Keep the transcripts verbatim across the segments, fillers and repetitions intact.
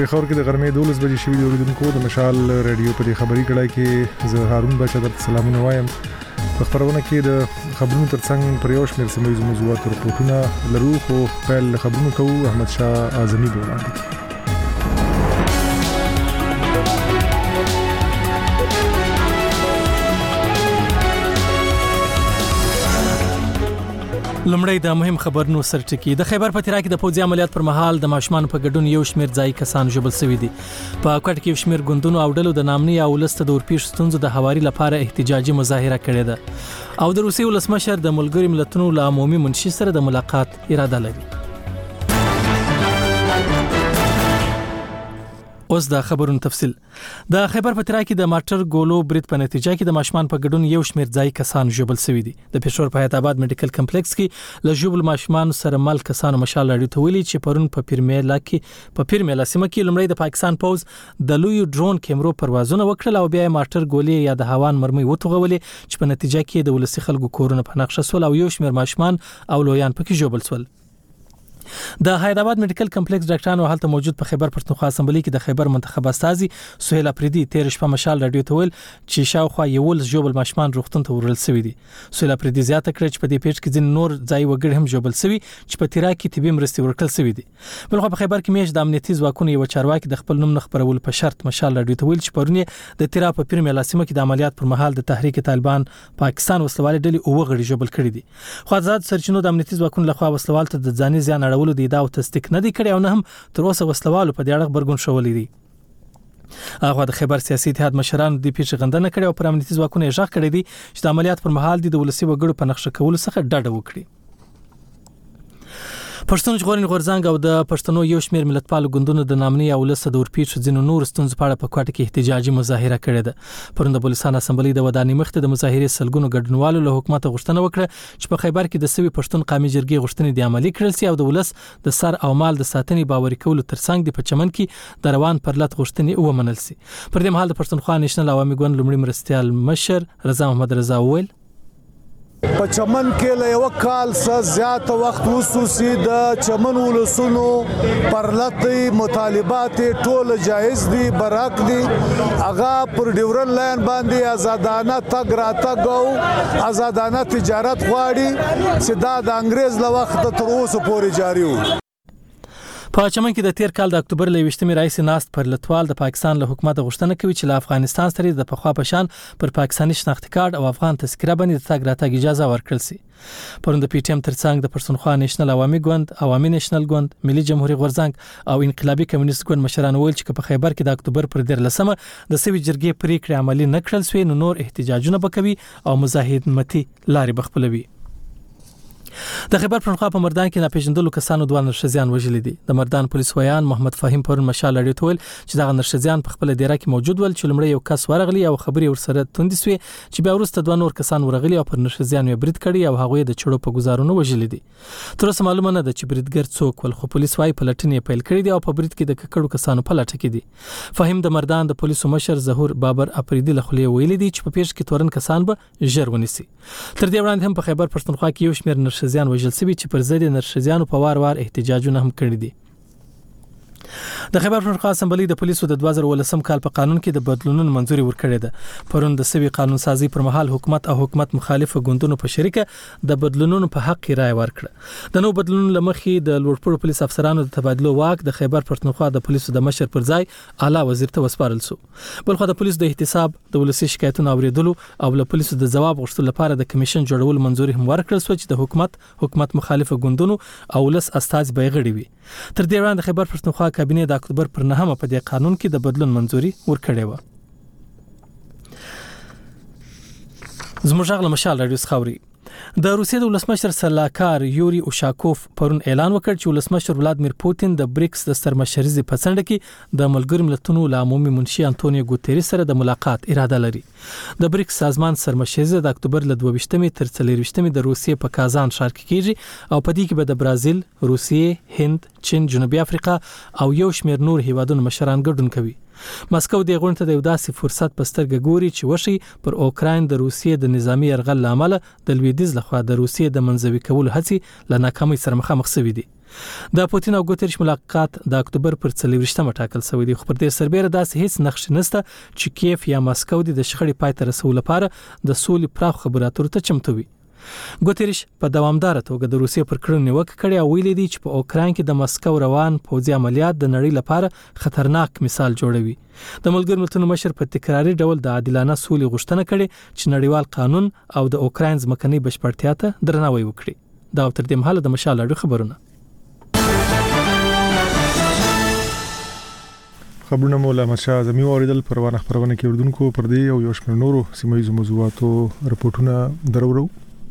پیښور کې د غرمې دولس بجې شوي د اوریدونکو د مشال رادیو په خبري کړای کې زه هارون بچا درته سلامونه وایم. په خبرونه کې د خبرونو ترڅنګ پر یو شمېر سیمه ییزو موضوعاتو رپورټونه لرو، خو پیل خبرونه کوو. احمد شاه اعظمي به وړاندې کړي. لمړی د مهم خبرونو سرټکی. د خیبر پتیرا کې د پوځي عملیات پر مهال د ماشومان په ګډون یو شمېر ځای کسان ژوبل شوي دي. په کوټ کې یو شمېر ګوندونو او ډلو د نامني او ولست د اورپیښ ستونزو د هواري لپاره احتجاجي مظاهره کړې ده او د روسي ولسمشر د ملګري ملتونو له عمومي منشي سره د ملاقات اراده لري. اوس د خبرونو تفصیل. د خیبر پتیرا کې د ماټر ګولو برید په نتیجه کې د ماشومان په ګډون یو شمېر ځای کسان ژوبل شوي دي. د پېښور په حیات آباد میډیکل کمپلیکس کې له ژوبل ماشومان سره مل کسانو مشال راډیو ته ویلي چې پرون په پیرمیلا کې په پیرمیلا سیمه کې لمړی د پاکستان پوز د لوی ډرون کیمرو پروازونه وکړل او بیا ماټر ګولې یا د هوان مرمۍ وتوغولې چې په نتیجه کې د ولسی خلکو کورونه په نقشه سول او یو شمېر ماشومان او لویان پکې ژوبل سول. د حیات آباد میډیکل کمپلیکس ډاکټرانو حالت موجود په خیبر پښتونخوا اسمبلی کې د خیبر منتخب استازي سهیل افریدي تیر شپه مشال راډیو ته ویل چې شاوخوا یو ول ژوبل ماشومان روغتون ته ورل شوی دي. سهیل افریدي زیاته کړې چې په دې پیښ کې ځین نور ځای وګړي هم ژوبل شوی چې په تیرا کې طبي مرستې ورکړل شوی دي. بلخو په خیبر کې میش د امنیتي ځواکونو یو چارواکي د خپل نوم نه خبرول په شرط مشال راډیو ته ویل چې پرونه د تیرا په پیرمیلا سیمه کې د عملیات پر مهال د تحریک طالبان پاکستان وسلوال ډلې او وغړي ژوبل کړي دي. خو آزاد سرچینو د امنیتي ځواکونو لخوا وسلوال ته د ځاني زیان اړولو د ادعا او تصدیق نه دي کړی او نه هم تر اوسه وسلوالو په دې اړه خبرګون شولې دي. هغه د خیبر سیاسي اتحاد مشران د پیښې غندنه کړې او پر امنیتي ځواکونو یې ژغ کړی دي چې د عملیات پر مهال د ولسی وګړو په نقشه کولو څخه ډډه وکړي. پښتون ژغورنې غورځنګ او د پښتنو یو شمېر ملتپال ګوندونو د نامني او ولست د اورپیښ ځینو نور ستونزو په اړه په کوټه کې احتجاجي مظاهره کړې ده. پرون د بلوچستان اسمبلی د ودانۍ مخ ته د مظاهرې سلګونو ګډونوالو له حکومت غوښتنه وکړه چې په خیبر کې د سوي پښتون قومي جرګې غوښتنې د عملي کړل سي او د ولس د سر او مال د ساتنې باوري کولو ترڅنګ د پچمن کې د روان پرلط غوښتنې ومنل سي. پر دې مهال د پښتونخوا نېشنل عوامي ګوند لومړي مرستيال مشر رضا محمد رضا ویل په چمن کې له یو کال څخه زیات وخت وسوسي د چمن ولسونو پرلطي مطالبات ټول جایز دي، برحق دي. هغه پر ډیورن لاین باندې آزادانه تګ راتګ او آزادانه تجارت غواړي چې دا د انګريز له وخت تر اوسه پورې جاري وي. په چمن کې د تیر کال د اکتوبر له یوشتمې رئیس ناست پر لټوال د پاکستان له حکومت غوښتنه کوي چې له افغانستان سره د پخوا په شان پر پاکستاني شناخت کارت او افغان تذکره باندې د تګ راتګ اجازه ورکړل شي. پرون د پی ټی ایم ترڅنګ د پښتونخوا نېشنل عوامي ګوند، عوامي نېشنل ګوند، ملي جمهوریت غورځنګ او انقلابي کمیونست ګوند مشران ویل چې په خیبر کې د اکتوبر پر دیرلسمه د سوي جرګې پریکړې عملي نه کړل شوې نو نور احتجاجونه وکوي او مزاحمتي لارې بخپلوي. د خیبر پښتونخوا په مردان کې ناپېژندلو کسانو دوه نرښځیان وژلي دي. د مردان پولیس ویان محمد فهیم پرون مشال راډیو ته ویل چې دا نرښځیان په خپل دیره کې موجود ول چې لمړی یو کس ورغلی او خبري ورسره توندې سوې چې بیا وروسته دوه نور کسان ورغلي او پر نرښځیان یې برید کړی او هغه د چړو په گزارونو وژلي دي. تر اوسه معلومه نه ده چې بریدګر څوک ول، خو پولیس وايي پلټنې پیل کړې دي او په برید کې د ککړو کسانو په لټه کې دي. فهیم د مردان د پولیسو مشر ظهور بابر افریدي له خلې ویلي دي چې په پیښ کې تورن کسان به ژر ونیسي. تر دې وړاندې هم په خیبر پښتونخوا کې یو شمېر نرښځیان وژل شوي چې پر ضد نرښځیانو په وار وار احتجاجونه هم کړي دي. د خیبر پښتونخوا اسمبلی د پولیسو د دوه زره ولسم کال په قانون کې د بدلونونو منځوري ورکړې ده. پرون د سوي قانون سازي پر مهال حکومت او حکومت مخالف ګوندونو په شریکه د بدلونونو په حق رائے ورکړه. د نو بدلونونو لمخې د لوړپوړو پولیس افسرانو د تبادلو واک د خیبر پښتونخوا د پولیسو د مشر پر ځای اعلی وزیر ته وسپارل شو. بلخو د پولیسو د احتساب د ولسي شکایتونو اوریدلو او له پولیسو د جواب غوښتلو لپاره د کمیشن جوړول منځوري هم ورکړل شو چې د حکومت حکومت مخالف ګوندونو او ولس استاذ بیغړي وي. تر دې وړاندې خیبر پښتونخوا کابینه د اکتوبر پر نهمه په دې قانون کې د بدلون منځوري ورکړې و. زموږ غل مشال راډیو خاوري د روسیې د ولسمشر سلاکار یوري اوشاکوف پرون اعلان وکړ چې ولسمشر ولادمیر پوتین د بریکس د سرمشرزي په څنډه کې د ملګرو ملتونو له عمومي منشي انټونیو ګوتيریس سره د ملاقات اراده لري. د بریکس سازمان سرمشرزي د اکتوبر له دوه ویشتمې تر څلور ویشتمې د روسیې په کازان ښار کې کیږي او په دې کې به د برازیل، روسیې، هند، چین، جنوبي افریقا او یو شمېر نور هیوادونو مشران ګډون کوي. مسکو د غونډې ته د یو داسې فرصت په سترګه ګوري چې وشي پر اوکراین د روسیې د نظامی یرغل لامل د لویدیز لخوا د روسیې د منځوي کولو هڅې له ناکامۍ سره مخامخ شوې دي. د پوتین او ګوتریش ملاقات د اکتوبر پر څلوېښتمه ټاکل شوی دی، خو پر دې سربېره داسې هیڅ نقش نشته چې کیف یا ماسکو د شخړې پای ته رسولو لپاره د سولې پراخ خبرو اترو ته چمتو وي. ګوتریش په دوامدار توګه د روسیې پر کړنو نیوکه کړې او ویلي دی چې په اوکراین کې د ماسکو روان پوځي عملیات د نړۍ لپاره خطرناک مثال جوړوي. د ملګرو ملتونو مشر په تکراري ډول د عادلانه سولې غوښتنه کړې چې نړیوال قانون او د اوکراین ځمکنۍ بشپړتیا ته درناوی وکړي. دا تر دې مهاله د مشال اړو خبرونه. خبرونه مولا مرشد زمي اوریدل پروانه خبرونه کې اردوونکو پر دې او یو شمېر نورو سیمایي موضوعاتو رپورټونه درورو.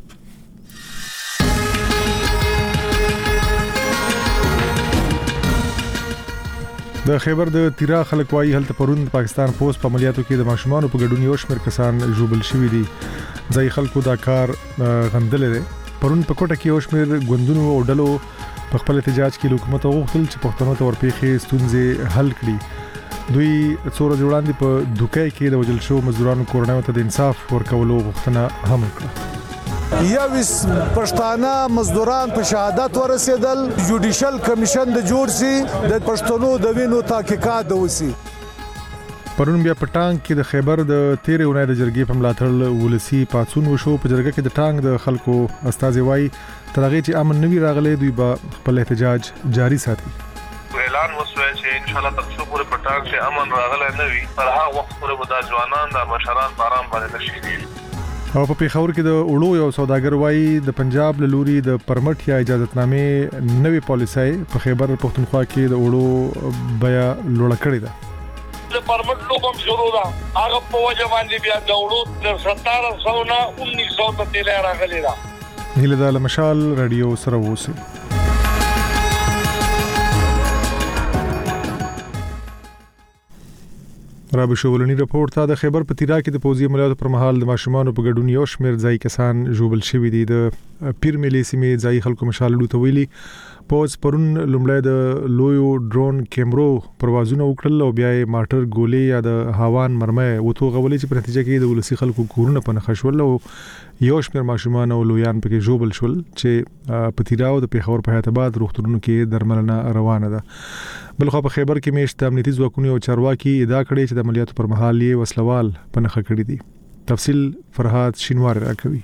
د خیبر د تیرا خلک وایي هلته پرون پاکستان پوس په عملیاتو کې د ماشومان په ګډون یو شمېر کسان ژوبل شوي دي. ځای خلکو دا کار غندل دي. پرون په کوټه کې یو شمېر ګوندونو او ډلو په خپل احتجاج کې حکومت غوښتل چې پښتنو ته ورپېخي ستونزې حل کړي. دوی څوره جوړاندې په دوکای کې د وجل شو مزدورانو کورنیو ته د انصاف ورکولو غوښتنه هم وکړه. یوس پښتانه مزدوران په شهادت ورسېدل، جوډیشل کمیشن د جوړ سي د پښتنو د وینو تحقیقات وسی. پرون بیا په ټانګ کې د خیبر د تیرې اونۍ د جرګې په ملاتړ ولسی پاتون وشو. په جرګه کې د ټانګ د خلکو استازي وایي تر هغه چې امن نوي راغلي دوی به خپل احتجاج جاری ساتي. اعلان وسوي چې ان شاء الله تاسو پورې په ټانګ کې امن راغلی نه وي، پر هغه وخت پورې به د ځوانان د مشران باران باندې نشي. او په پیښور کې د اولو یو سوداګر وایي د پنجاب له لوري د پرمټ یا اجازهتنامې نوې پالیسي په خیبر پښتونخوا کې د اولو بیا لوړ کړی ده. د پرمټ لوګم شروع ده، هغه په وجه باندې بیا د اولو د ستاره سو نه انیس سو ته تل راغلی ده. هیله د مشال رادیو سره ووسی. رابع شولنی رپورت ته د خیبر په تیرا کې د پوځي عملیاتو پر مهال د ماشومانو په ګډون یو شمېر ځای کسان ژوبل شوي دي. د پیر ملي سیمې ځای خلکو مشال لوته ویلي پوز پرون لومړی د لویو ډرون کیمرو پروازونه وکړل او بیا یې ماټر ګولې یا د هاوان مرمۍ وته غولې چې په نتیجه کې د ولسی خلکو کورونه په نخښ ول او یو شمېر ماشومان او لویان پکې ژوبل شول چې په تیرا او د پیښور په حیات آباد روغتونونو کې درملنه روانه ده. بلخو په خیبر کې میشت امنیتي ځواکونو او چارواکي ادعا کړې چې د عملیاتو پر مهال یې وسلوال په نخښه کړی دي. تفصیل فرهاد شینوار راکوي.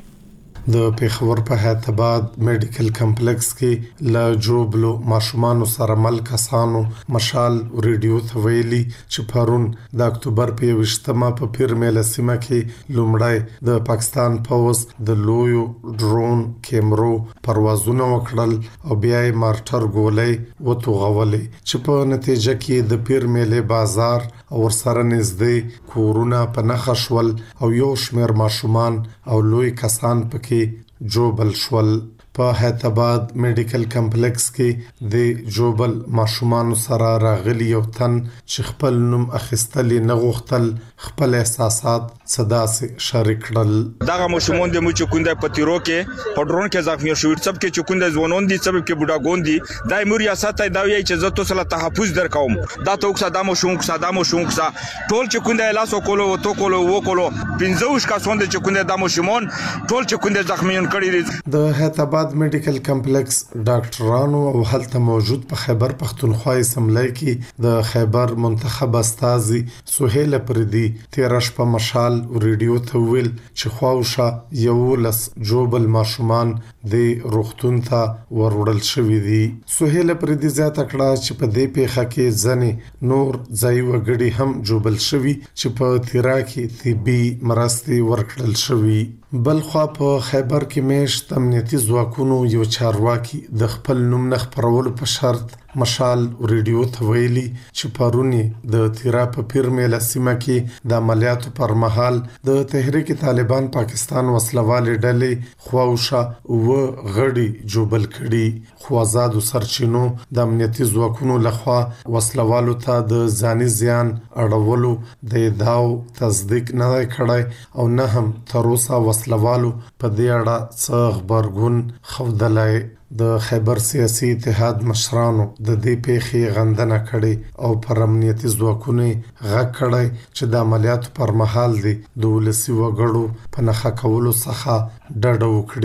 د پیښور په حیات آباد میډیکل کمپلیکس کې لا جوبلو ماشومان سره مل کسانو مشال ریډیو ته ویلي چې پرون د اکتوبر په وشتمه په پیر مېله سیمه کې لومړی د پاکستان پوز د لویو ډرون کیمرو پروازونه وکړل او بیا یې مارټر ګولې وتوغولې چې په نتیجه کې د پیر مېله بازار او ورسره نږدې کورونه په نخښ ول او یو شمېر ماشومان او لوی کسان پکې جوبل شول. په حیات آباد میډیکل کمپلیکس کې د جوبل ماشومان سره راغلی یو تن چې خپل نوم اخیستل نه غوښتل خپل احساسات صدا سي شریک کړل. دغه ماشومان د موچ کونده پتیرو کې په ډرون کې زخمی شوی سب کې چکونده ځوانون دي سبب کې بډاګون دي دای مور ریاست ته دا وی چې زه تاسو له تحفظ درکوم دا توک صدامو شون صدامو شون ټول چکونده لاسو کولو تو کولو و کولو پنځوش کسان د چکونده د ماشومان ټول چکونده زخمیون کړي. د حیات آباد میډیکل کمپلیکس ډاکټرانو او هلته موجود په خیبر پښتونخوا اسمبلی کې د خیبر منتخب استاذي سهیل پردي تیرش په مشال ریډیو ته ویل چې خواوشه یو لس جوبل ماشومان د روغتون ته وروړل شوې دي. سهیل پردي زیاته کړه چې په دې پیښه کې ځنې نور ځای وګړي هم جوبل شوي چې په تیرا کې طبي مرستې ورکړل شوي. بلخوا په خیبر کې میشت امنیتي ځواکونو یو چارواکي د خپل نوم نه خپرولو په شرط مشال ریډیو ته ویلي چې پرونی د تیرا په پیر مېله سیمه کې د عملیاتو پر مهال د تحریک طالبان پاکستان وسلوالې ډلې خواوشه و غړي جوبل کړي. خو آزاد سرچینو د امنیتي ځواکونو لخوا وسلوالو ته د ځاني زیان اړولو د ادعاو تصدیق نه کړای او نه هم تر اوسه وسلوالو په دې اړه څه خبرګون خوندلای. د خیبر سیاسي اتحاد مشرانو د دې پیښې غندنه کړې او پر امنیتي ځواکونو غږ کړی چې د عملیاتو پر مهال دي د ولسی وګړو په نخښه کولو څخه ډډه وکړي.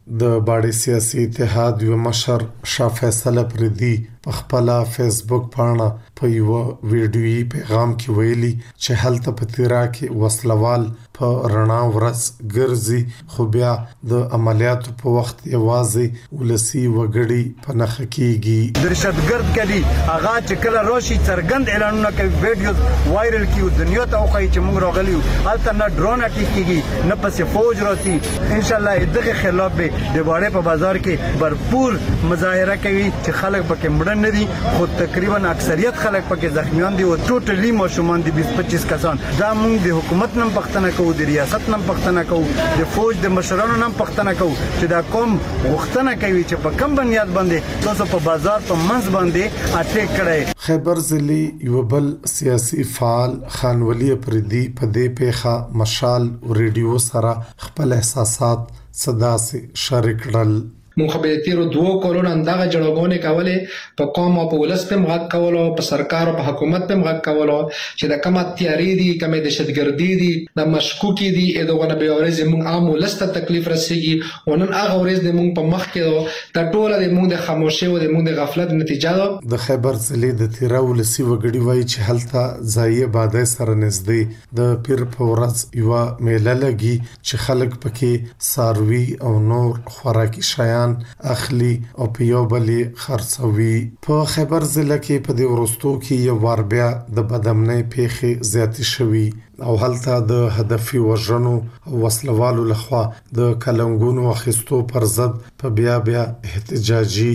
د باډي سیاسي اتحاد یو مشر شاه فیصل پردي په خپل فیسبوک پاڼه په یو ویډیوي پیغام کې ویلي چې هلته په تیرا کې وسلوال په رڼا ورځ ګرځي خو بیا د عملیاتو په وخت یوازې ولسی وګړي په نخ کېږي. درشتګرد کلی هغه چې کله راشي څرګند اعلانونه کوي ویډیوز وایرل کیو دنیا ته وخی چې موږ راغلیو هلته نه ډرون اټیک کیږي نه پسې فوج راځي. ان شاء الله دغه خلاف به د باډي په بازار کې भरपूर مظاهره کوي چې خلک پکې مړ نه دي خو تقریبا اکثریت خلک پکې زخمیان دي او ټوټلی ماشومان دي بیس پچیس کسان. دا موږ د حکومت نن پښتنه کوو د ریاست نن پښتنه کوو د فوج د مشرانو نن پښتنه کوو چې دا قوم غوښتنه کوي چې په کم بنیاد باندې تاسو په بازار په منځ باندې اټیک کړئ. خیبر ضلعي یو بل سیاسي فعال خان ولی پردي په دې پیښه مشال ریډیو سره خپل احساسات صدا سي شریک کړل. مونږ به تیرو دوه کلونو اندغه جوړګونې کولې په قوم او په ولس په مغاد کولو په سرکار او په حکومت په مغاد کولو چې د کمه تیاری دي کمه د شتګردي دي د مشکوکي دي دغه به اورز مونږ عام ولس ته تکلیف رسیږي ونن هغه ورځ د مونږ په مخ کې د ټوله د مونږ د خاموشي او د مونږ د غفلت نتیجه ده. د خیبر ضلع د تیرا ولسی وګړي وایي چې هلته ځای باده سره نږدې د پیر په ورځ یو میله لګي چې خلک پکې ساروي او نور خوراکي شیان اخلي او په یو بلې خرڅوي. په خیبر ضلع کې په دې ورستو کې یو وار بیا د بدامنۍ پیښې زیاتې شوي او هلته د هدفي وژنو او وسلوالو لخوا د کلنګونو اخیستو پر ضد په بیا بیا احتجاجي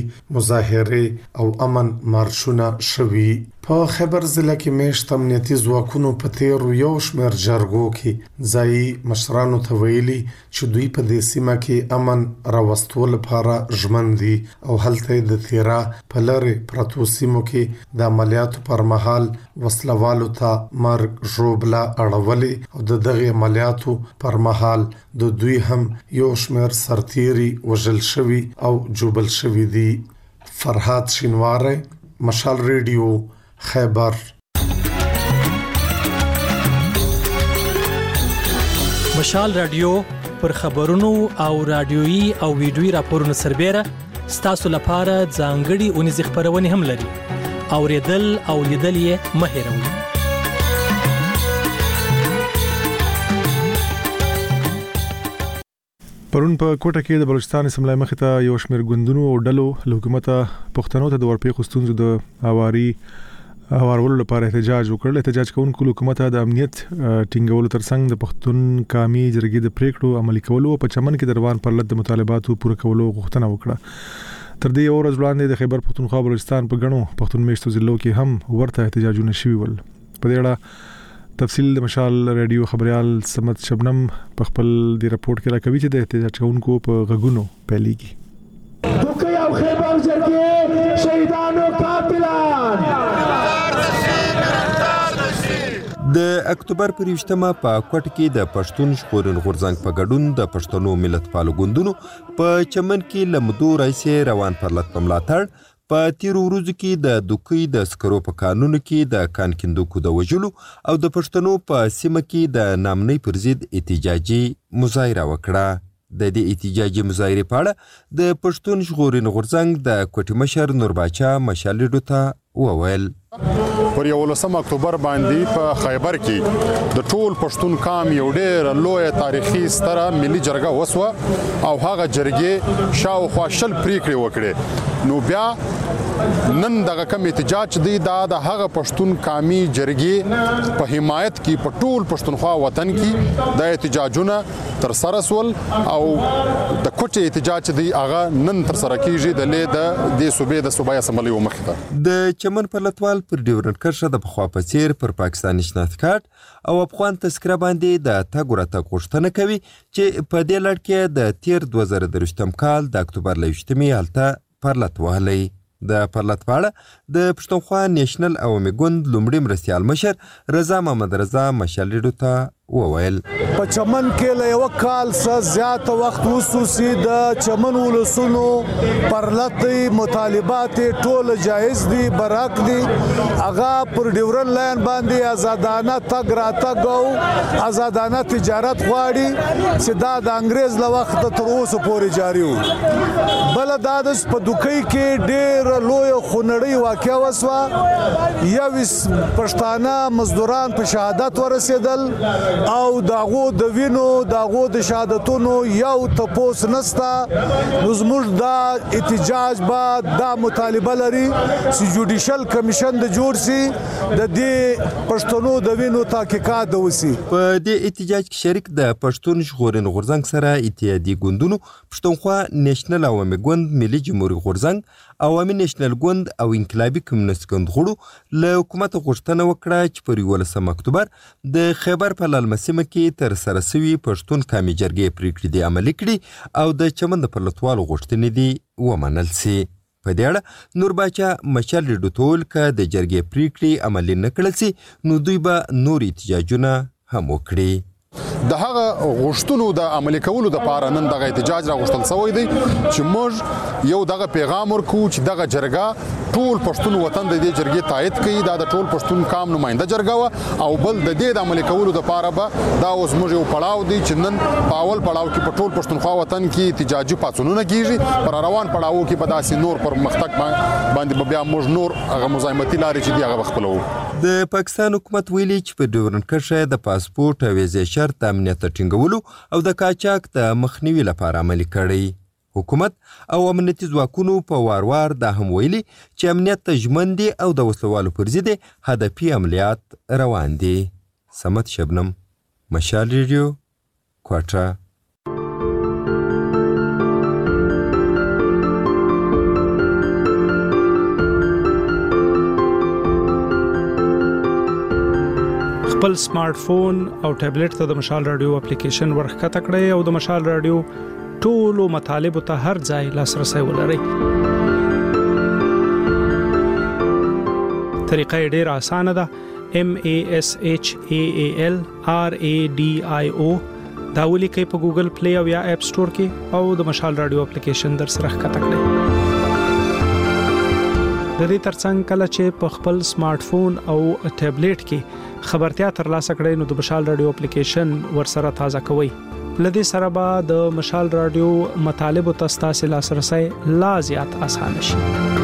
مظاهره او امن مارشونه شوي. په خیبر ضلع کې میشت امنیتي ځواکونو په تیرو یو شمېر جرګو کې ځایي مشرانو ته ویلي چې دوی په دې سیمه کې امن راوستو لپاره ژمن دي او هلته د تیرا په لرې پرتو سیمو کې د عملیاتو پر مهال وسلوالو ته مرګ ژوبله اړولې او د دغه عملیاتو پر مهال د دوی هم یو شمېر سرتیري وژل شوي او جوبل شوي دي. فرهاد شینواری، مشال ریډیو، خیبر. مشال رادیو پر خبرونو او رادیويي او ویډیويي راپورونو سربېره ستاسو لپاره ځانګړي اونیزې خبرونه هم لري. اوریدل او لیدل یې مه هېروئ. پرون په کوټه کې د بلوچستان اسمبلی مخې ته یو شمېر ګوندونو او ډلو له حکومته پښتنو ته د ورپېښو ستونزو د هواري هوارولو لپاره احتجاج وکړ. احتجاج کوونکو حکومت د امنیت ټینګولو ترڅنګ د پښتون قومي جرګې د پریکړو عملي کولو او په چمن کې د روان پرلط د مطالباتو پوره کولو غوښتنه وکړه. تر دې ورځ وړاندې د خیبر پښتونخوا بلوچستان په غنو پښتون میشتو ضلعو کې هم ورته احتجاجونه شوي ول. په دې اړه تفصیل د مشال رادیو خبريال سمت شبنم په خپل دی راپورټ کې راکوي چې د احتجاج کوونکو په غږونو پیلېږي. دوکې او خیبر جرګې شهیدانو قاتلان د اکتوبر پر یوشتمه په کوټ کې د پښتون ژغورن غورځنګ په ګډون د پښتنو ملتپالو ګوندونو په چمن کې لمدو راځي روان پرلط په ملاتړ په تیر ورځو کې د دوکې د سکرو په قانون کې د کان کندوکو د وجلو او د پښتنو په سیمه کې د نامنۍ پر ضد احتجاجي مظاهره وکړه. د دې احتجاجي مظاهرې په اړه د پښتون ژغورن غورځنګ د کوټې مشر نور باچا مشالډو ته وویل پر یولسم اکتوبر باندې په خیبر کې د ټول پښتون قوم یو ډېر لوی تاریخي ستره ملي جرګه وسوه او هغه جرګې شاوخوا شل پریکړې وکړې. نو بیا نن دغه کم احتجاج دی دا د هغه پښتون قومي جرګې په حمایت کې په ټول پښتونخوا وطن کې د احتجاجونه تر سره سول او د کوټې احتجاج دی هغه نن تر سره کیږي د لید د صوبې د صوبای اسمبلی ومخ ته. د چمن پر لټوال پر ډیورنډ کرښه د پخوا په څیر پر پاکستاني شناخت کارت او افغان تذکره باندې د تګ ورتګ غوښتنه کوي چې په دې لړ کې د تیر دوه زره درویشتم کال د اکتوبر له یوشتمې هلته پرلط وهلی. د پرلط په اړه د پښتونخوا نیشنل عوامي ګوند لومړي مرستیال مشر رضا محمد رضا مشالډو ته وویل په چمن کې له یو کال څخه زیات وخت وسوسي د چمن ولسونو پرلطي مطالبات ټول جایز دي برحق دي هغه پر ډیورن لاین باندې آزادانه تګ راتګ او آزادانه تجارت غواړي چې دا د انګريز له وخت تر اوسه پورې جاري وي بل دا د په دوکۍ کې ډېر لوی خونړی واقعه وسوه یویس پښتانه مزدوران په شهادت ورسېدل او داغو د وینو داغو د شهادتونو یو تپوس نستا نو زموږ دا احتجاج با دا مطالبه لري چې جوډیشل کمیشن د جوړ سي د دې پښتنو د وینو تحقیقات وسی په دې احتجاج کې شریک د پښتون ژغورنې غورځنګ سره اتحادیې ګوندونو پښتونخوا نېشنل عوامي ګوند ملي جمهوریت غورځنګ عوامي نېشنل ګوند او انقلابي کمیونست ګوند غړو له حکومت غوښتنه وکړه چې په یولسم اکتوبر د خیبر په للمسیمه کې تر سره سوي پښتون قومي جرګې پریکړې دي عملي کړي او د چمن د پرلطوالو غوښتنې دي ومنل سي په دې اړه نور باچا مشال ډوټول ک د جرګې پریکړې عملي نه کړل سي نو دوی به نور احتجاجونه هم وکړي د هغه غوښتنو د عملي کولو د پاره نن دغه احتجاج را غوښتل شوی دی چې موږ یو دغه پیغام ورکو چې دغه جرګه ټول پښتون وطن د دې جرګې تایید کوي دا د ټول پښتون قام نماینده جرګه او بل د دې د عملي کولو د پاره به دا اوس موږ یو پړاو دی چې نن په اول پړاو کې په ټول پښتونخوا وطن کې احتجاجي پاڅونونه کیږي پر روان پړاو کې په داسې نور پر مختک باندې بیا موږ نور هغه مزاحمتي لارې چې دی هغه خپلو د پاکستان حکومت ویلي چې په ډیورن کرښه د پاسپورت او ویزې شرط امنیت ټینګولو او د قاچاق د مخنیوي لپاره عملي کړی حکومت او امنیتي ځواکونو په وار وار دا هم ویلي چې امنیت ته ژمن دي او د وسلوالو پر ضد هدفي عملیات روان دي سمت شبنم مشال ریډیو کوټه خپل سمارټ فون او ټابلیټ ته د مشال رادیو اپلیکیشن ورخکته کړئ او د مشال رادیو ټولو مطالبو ته هر ځای لاسرسي ولرئ. طریقه یې ډېره اسانه ده. M A S H A A L R A D I O دا ولیکئ په ګوګل پلی او یا اپ سٹور کې او د مشال رادیو اپلیکیشن در سره ښکته کړئ. د دې ترڅنګ کله چې په خپل سمارټ فون او ټابلیټ کې خبرتیا ترلاسه کړئ نو د مشال رادیو اپلیکیشن ورسره تازه کوئ. لدې سره به د مشال رادیو مطالب او تاسو لاسرسي لا زیات آسان شي.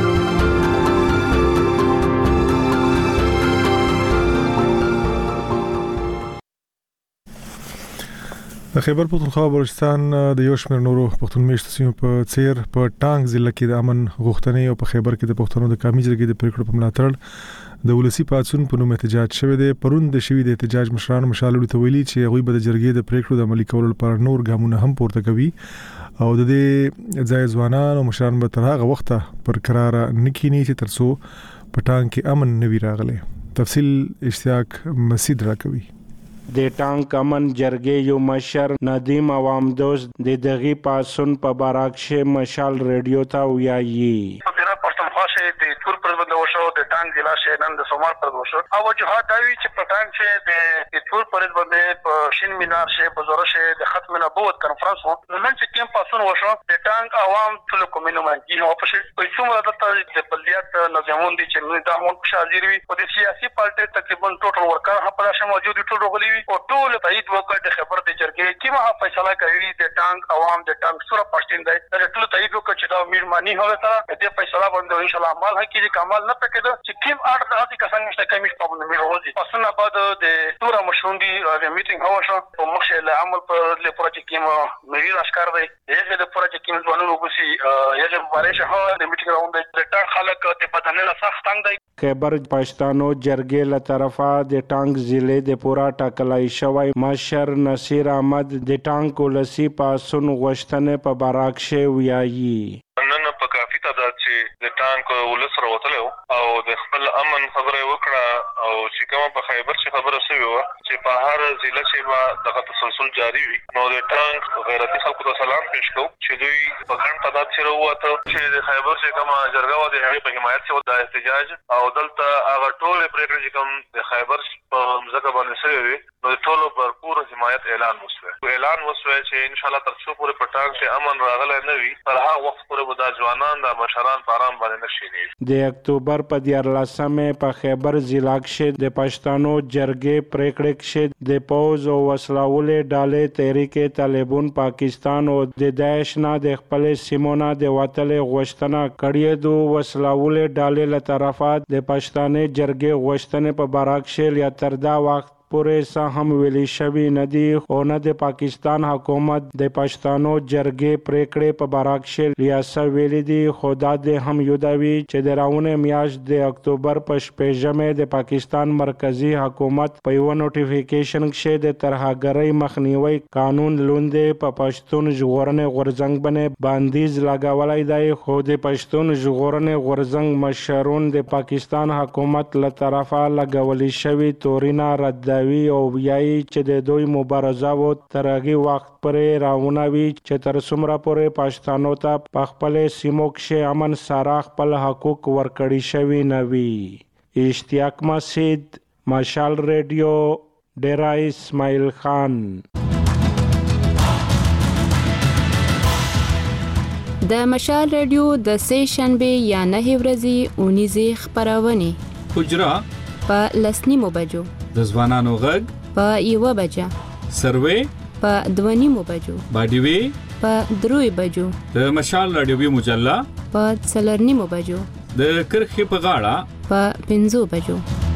د خیبر پښتونخوا بلوچستان د یو شمېر نورو پښتون میشتو سیمو په څیر په ټانګ ضلع کې د امن غوښتنې او په خیبر کې د پښتنو د قومي جرګې د پریکړو په ملاتړ د ولسی پاتون په نوم احتجاج شوه دی. پرون د شوی د احتجاج مشران مشالو ته ویلي چې هغه به د جرګې د پریکړو د عملي کولو لپاره نور ګامونه هم پورته کوي او د دې ځای ځوانان او مشران به تر هغه وخته پر قرار نکینی چې ترڅو په ټانګ کې امن نوي راغلي. تفصیل اشتیاق مسید راکوي. د ټانک امن جرګې یو مشر ندیم عوام دوست د دغه پاسون په باراکشه مشال ریډیو ته ویایي شه د تور پرد وشو د ټانک ضلع شه نن د سومار پرد وشو او وجوهات داوی چې په ټانک شه د تور پرد باندې په شین مینار شه په زوره شه د ختم نبوت کانفرنس وو نن چې کیم پاسون وشو د ټانک عوام ټول کومینو باندې او په شې په څومره د بلدیات نظامون دي چې د همون په حاضر وي او د سیاسي پارټي تقریبا ټوټل ورکر هم په شمول موجود ټول غلي وي او ټول تایید وکړ د خبر د جرګې کیمه فیصله کوي د ټانک عوام د ټانک سره پښتین دی د ټول تایید وکړ چې دا میرمانی هغه سره د فیصله باندې ان شاء الله عمل هکې د کمال نه پکې چې کیم اړ د هڅې کسان نشته کمیش په باندې میروزي پسونه بعد د تور مشوندي د میټینګ هوا شو په مخه له عمل پر له پروژې کیم مری راشکار دی یغه د پروژې کیم ځوانونو وګسي یغه بارش هوا د میټینګ راوند د ټاک خلک ته بدنه سخت تنگ دی. خیبر پښتانو جرګې له طرفه د ټانک ضلع د پورا ټاکلای شوی مشر نصیر احمد د ټانک ولسی پاسون غوښتنه په باراکشه ویایي نن په کافي تعداد چې د ټانک ولس راوتلو او د خپل امن خبره وکړه او چې کومه په خیبر چې خبره شوې وه چې په هر ضلع کې به دغه تسلسل جاري وي. نو د ټانک غیرتي خلکو ته سلام پېښ کوو چې دوی په ګڼ تعداد چې راووته چې د خیبر چې کومه جرګه وه د هغې په حمایت کې د احتجاج او دلته هغه ټولې پرېکړې چې کوم د خیبر په مځکه باندې شوې وې نو د ټولو بھرپور حمایت اعلان وشوی. اعلان وشوی چې انشاءالله تر څو پورې په ټانک کې امن راغلی نه وي تر هغه وخت پورې به دا ځوانان دا مشران په ارام باندې نه شینېږي. د اکتوبر په دیارلسمې په خیبر ضلع کې د پښتنو جرګې پریکړې کې د پوز او وسلهولې ډلې تحریک طالبان پاکستان او د داعش نه د خپل سیمونه د وتلې غوښتنه کړې. دو وسلهولې ډلې له طرفه د پښتنې جرګې غوښتنې په باره کې یا تر دا وخت پورې څه هم ویلي شوي نه دي او نه د پاکستان حکومت د پښتنو جرګې پریکړې په باره کې یا څه ویلي دي. خو دا د هم یادوي چې د راونې میاشت د اکتوبر په شپږمې د پاکستان مرکزی حکومت په یو نوټیفیکیشن کې د ترهګرۍ مخنیوي قانون لاندې په پښتون ژغورنې غورځنګ باندې بندیز لګولای دی. خو د پښتون ژغورنې غورځنګ مشرون د پاکستان حکومت له طرفه لګولې شوي تورینه رد او بیاي چې د دوی مبارزه و تر هغه وخت پورې راونه وي چې تر څومره پورې پښتنو ته په خپل سیمو کې امن سره خپل حقوق ورکړي شوي نه وي. اشتیاق مسجد، مشال ریډیو، ډیرا اسماعیل خان. د مشال ریډیو د سه شنبه یا نه ورځې اونیزه خبرونه حجره په لسنیمو بجو، د ځوانانو غږ په یوه بجه، سروې په دوه نیمو بجو، باډیوي په دروي بجو، د مشال رادیوي مجله په څلور نیمو بجو، د کرخي په غاړه په پنځو بجو.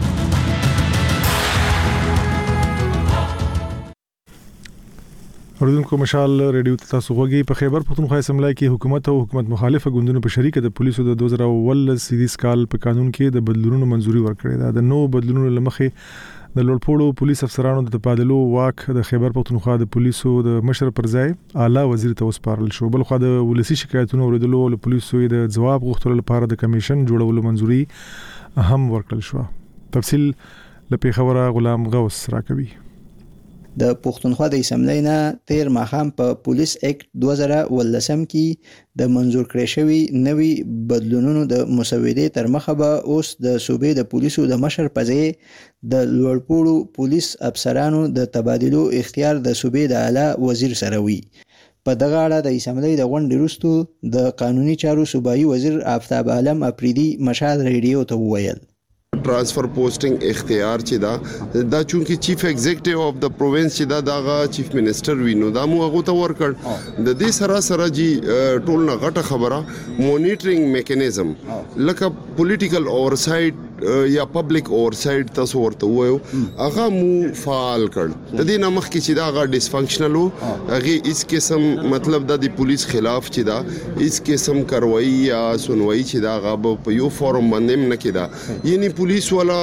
اوریدونکو مشال ریډیو ته تاسو غوږی. په خیبر پختونخوا اسمبلی کې حکومت او حکومت مخالفه ګوندونو په شریکه د پولیسو د دوه زره اوولس سیدیس کال په قانون کې د بدلونونو منځوري ورکړې ده. د نو بدلونونو لمخې د لوړپوړو پولیس افسرانو د تبادلو واک د خیبر پختونخوا د پولیسو د مشر پر ځای اعلی وزیر ته وسپارل شو. بل خو د ولسی شکایتونو اوریدلو له پولیسو د جواب غوښتلو لپاره د کمیشن جوړولو منځوري هم ورکړل شو. تفصیل له پیښور غلام غوث راکوي. د پښتونخوا د اسمبلی نه تیر ماخام په پولیس اکټ دوه زره ولسم کې د منظور کړی شوی نوي بدلونونو د مسودې تر مخه به اوس د صوبې د پولیسو د مشر په ځای د لوړپوړو پولیس افسرانو د تبادلو اختیار د صوبې د اعلی وزیر سره وي. په دغه اړه د اسمبلی د غونډې وروسته د قانوني چارو صوبایي وزیر آفتاب عالم اپریدي مشال ریډیو ته وویل transfer posting इख्तियार چې دا دا چونکی چیف ایگزیکټیو اف د پروینس چې دا دغه چیف منسٹر وینو دا مو هغه ته ورکړ. د دې سره سره جی ټول نه غټه خبره مونیټرینګ میکانیزم لکه پولیټیکل اورسایت یا پبلک اورسایت تاسو ورته وایو هغه مو فعال کړ. د دې نامخ کې چې دا هغه ډیسفنکشنل وو هغه اس قسم مطلب د پولیس خلاف چې دا اس قسم کاروایی یا سنوي چې دا هغه په یو فورم باندې نه کېدا یعنی پولیس والا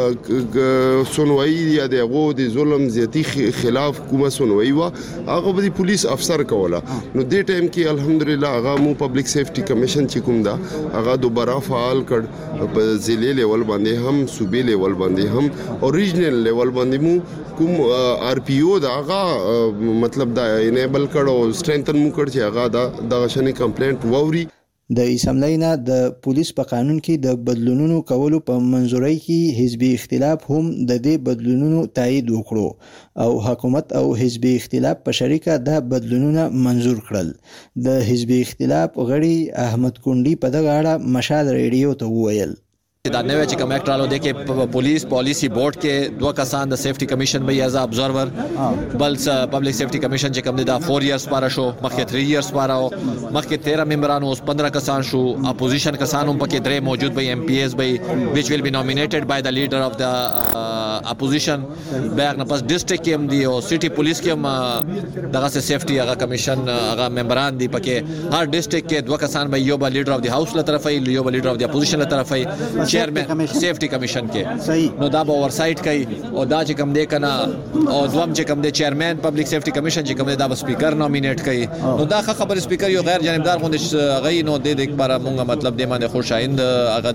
سنوي یا دغه د ظلم زیاتی خلاف کومه سنوي وا هغه د پولیس افسر کوله. نو دې ټایم کې الحمدلله هغه مو پبلک سیفټي کمیشن چې کوم دا هغه دوباره فعال کړ په ضلع لیول باندې هم صوبې لیول باندې هم اوریجنل لیول باندې مو کوم آر پی او دا هغه مطلب دا انیبل کړ او سټرینثن مو کړ چې هغه دا د شنه کمپلینټ ووري. د اسمبلی نه د پولیس په قانون کې د بدلونونو کولو په منځورۍ کې حزبي اختلاف هم د دې بدلونونو تایید وکړو او حکومت او حزبي اختلاف په شریکه دا بدلونونه منظور کړل. د حزبي اختلاف غړي احمد کونډي په دغه اړه مشال ریډیو ته وویل دا نوې چې کوم اکټ رالو دی کې پولیس پالیسی بورډ کې دوه کسان د سیفټي کمیشن به ایز ابزرور بل پبلک سیفټي کمیشن چې کوم دی دا چار ایئرز پاره شو مخکې تین ایئرز پاره او مخکې تیرہ ممبرانو اوس پندرہ کسان شو. اپوزیشن کسان هم پکې درې موجود به ایم پی ایز به which will be nominated by the leader of the uh, opposition. بیاغ نه پس ډیسټریکټ کې هم دی او سټي پولیس کې هم دغه سیفټي هغه کمیشن هغه ممبران دی پکې هر ډیسټریکټ کې دوه کسان به یو به لیډر اف دی هاوس له طرفه یو به لیډر اف دی اپوزیشن له طرفه چیرمن سیفټي کمیشن کې نو دا به اورسایت کوي او دا چې کوم دی کنه او دوم چې کوم دی چیرمن پبلک سیفټي کمیشن چې کوم دی دا به سپیکر نومینیټ کوي. نو دا خبر سپیکر یو غیر جانبدار غونډه غي نو د دې لپاره مونږه مطلب دی باندې خوشایند هغه دی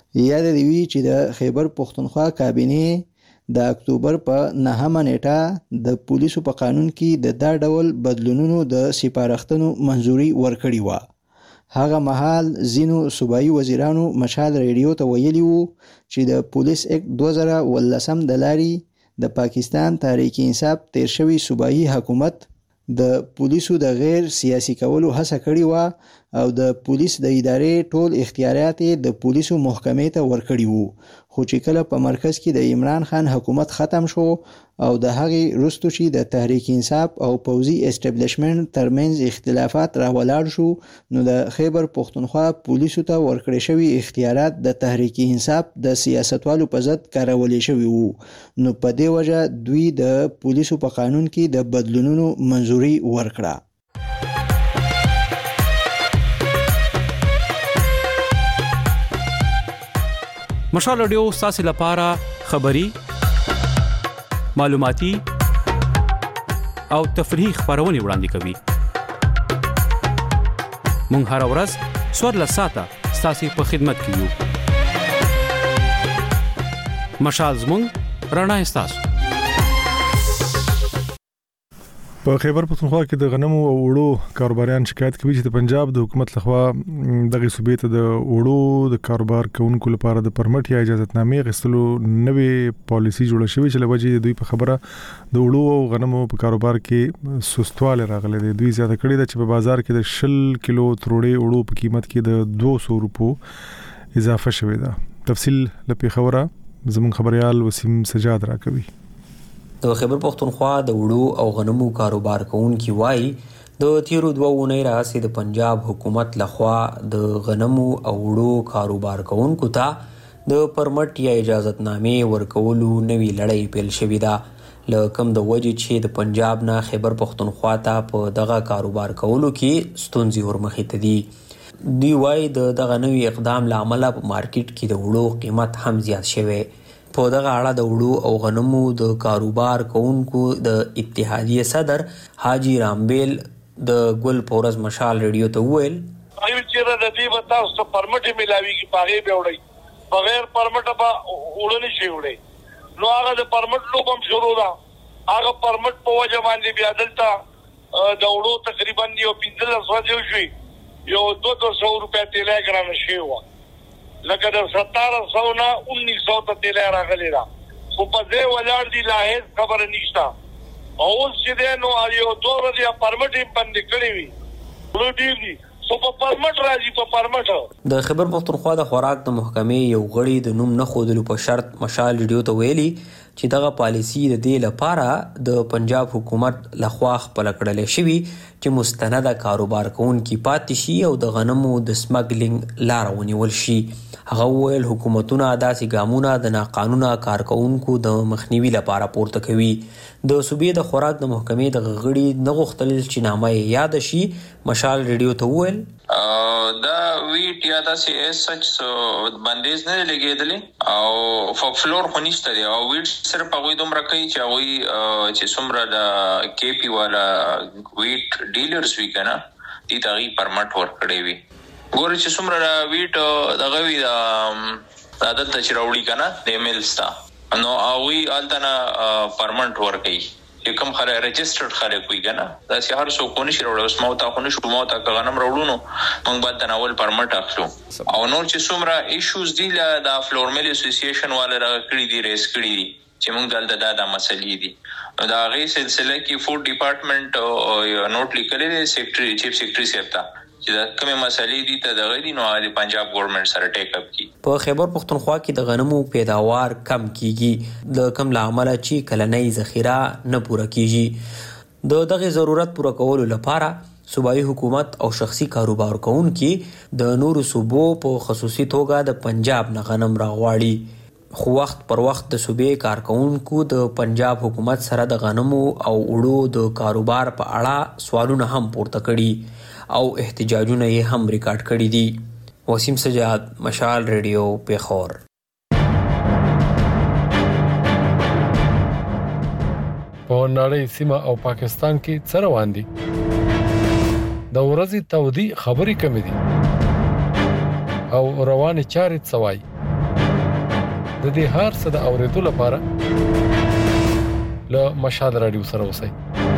یاد دی وی چې د خیبر پښتونخوا کابینه د اکتوبر په نهمه نیټه د پولیسو په قانون کې د دا ډول بدلونونو د سپارښتنو منځوري ورکړې و. هغه مهال ځینو صوبایي وزیرانو مشال ریډیو ته ویلي وو چې د پولیس اکټ دوه زره ولسم د لارې د پاکستان تحریک انصاف تیر شوی صوبایي حکومت د پولیسو د غیر سیاسي کولو هڅه کړې و او د پولیس د ادارې ټول اختیارات د پولیسو محکمې ته ورکړي وو. خو چې کله په مرکز کې د عمران خان حکومت ختم شو او د هغې وروسته چې د تحریک انصاف او پوځي اسټابلیشمنټ ترمنځ اختلافات راولاړ شو نو د خیبر پښتونخوا پولیسو ته ورکړل شوي اختیارات د تحریک انصاف د سیاستوالو په ضد کارولې شوي وو. نو په دې وجه دوی د پولیسو په قانون کې د بدلونونو منځوري ورکړه. مشال رادیو ستاسو لپاره خبری معلوماتي او تفریحي خبرونه وړاندې کوي. مونږ هر ورځ څوارلس ساعته ستاسو په خدمت کې یو. مشال زموږ رڼا ستاسو. په خیبر پښتونخوا کې د غنمو او وړو کاروباریان شکایت کوي چې د پنجاب د حکومت لخوا دغه صوبې ته د وړو د کاروبار کوونکو لپاره د پرمټ یا اجازهتنامې غوښتلو نوې پالیسي جوړه شوې چې لوجه دوی په خبره د وړو او غنمو په کاروبار کې سستواله راغلي دي. دوی زیاته کړی دا چې په بازار کې د شل کیلو تروړې وړو په قیمت کې د دوه سوه روپو اضافه شوې ده. تفصیل لپاره خبره زموږ خبريال وسیم سجاد راکوي. د خیبر پښتونخوا د وړو او غنمو کاروبار کوونکي وایي د تیرو دوه اونۍ راځي د پنجاب حکومت لخوا د غنمو او وړو کاروبار کوونکو ته د پرمټ یا اجازهتنامې ورکولو نوې لړۍ پیل شوې ده. له کوم د وجې چې د پنجاب نه خیبر پښتونخوا ته په دغه کاروبار کولو کې ستونزې ورمخې ته دي. دوی وایي د دغه نوې اقدام له امله په مارکیټ کې د وړو قیمت هم زیات شوی. په دغه اړه د وړو او غنمو د کاروبار کوونکو د اتحادیه صدر حاجی رامبیل د ګل پورز مشال ریډیو ته وویل ایو چې د دې وتا ست پرمټ ملاویږي پاغه به وړي بغیر پرمټ به وړل شي وړي نو هغه د پرمټ لوبم شروع ده. هغه پرمټ په وجه باندې بیا دلته د وړو تقریبا یو پنځلس ورځې شوي یو دوه سوه روپیا ټیلیګرام شي و لکه د ستاره سو نه انیس سو ته تیل راغلی را خو په دې ولاړ دی لا هیڅ خبره نشته. او اوس چې دی نو یو دوه ورځې پرمټ یې بندې کړی وي نو ډېر دي خو په پرمټ راځي په پرمټ. د خیبر پښتونخوا د خوراک د محکمې یو غړي د نوم نه ښودلو په شرط مشال ریډیو ته ویلي چې دغه پالیسي د دې لپاره د پنجاب حکومت لخوا خپل کړل شوی چې مستند کاروبار کوونکي پاتې شي او د غنمو د سمګلینګ لار ونیول شي. هغه ویل حکومتونه داسې ګامونه د ناقانونه کارکونکو د مخنیوي لپاره پورته کوي. د صوبې د خوراک د محکمې د غړي نه غوښتل چې نامه یې یاد شي. مشال ریډیو ته ویل دا ویټ یا داسې سچ بندیز نه لګېدلې او فلور خو نشته دی او ویټ صرف هغوی دومره کوي چې هغوی چې څومره د کے پي والا ویټ ډیلرز وي که نه دي ته هغوی پرمټ ورکړی وي. ګورې چې څومره ویټ دغه وي دا دلته چې راوړي که نه د میلز ته نو هغوی هلته نه پرمټ ورکوي. چې کوم خلک رجسټرډ خلک وي که نه داسې هر څوک ونشي راوړی. اوس ما ورته خو نه شو ما ورته که غنم راوړو نو موږ باید د ناول پرمټ اخلو. او نور چې څومره ایشوز دي له د فلور میل اسوسییشن والا دغه کړي دي ریس کړي دي چې موږ دلته دا د مسلې دي نو د هغې سلسله کې فوډ ډپارټمنټ نوټ لیکلی دی سیکرټري چیف سیکرټري صاحب ته چې دا کومې مسلې دي ته دغه دي نو د پنجاب ګورنمنټ سره ټیک اپ کړي. په خیبر پښتونخوا کې د غنمو پیداوار کم کیږي د کم له امله چې کلنۍ ذخیره نه پوره کیږي. د دغه ضرورت پوره کولو لپاره صوبایي حکومت او شخصي کاروبار کوونکي د نورو صوبو په خصوصي توګه د پنجاب نه غنم راغواړي. خو وخت پر وخت د صوبې کارکونکو د پنجاب حکومت سره د غنمو او وړو د کاروبار په اړه سوالونه هم پورته کړي او احتجاجونه یې هم ریکارډ کړي دي. وسیم سجاد مشال ریډیو پیښور. په نړۍ سیمه او پاکستان کې څه روان دي؟ د ورځې تودي خبرې کمې دي او روانې چارې څه وایي؟ د دې هر څه د اورېدو لپاره له مشال رادیو سره اوسئ.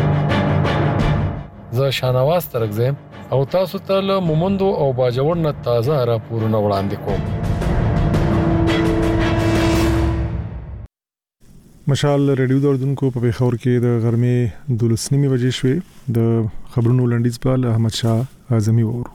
زه شانواز ترغزم او تاسو ته له مومندو او باجوړ نه تازه راپورونه وړاندې کوم. مشال رادیو دردونکو په پیښور کې د غرمې دولس نیمې بجې شوې. د خبرونو لنډیز په احمد شاه اعظمي وورو.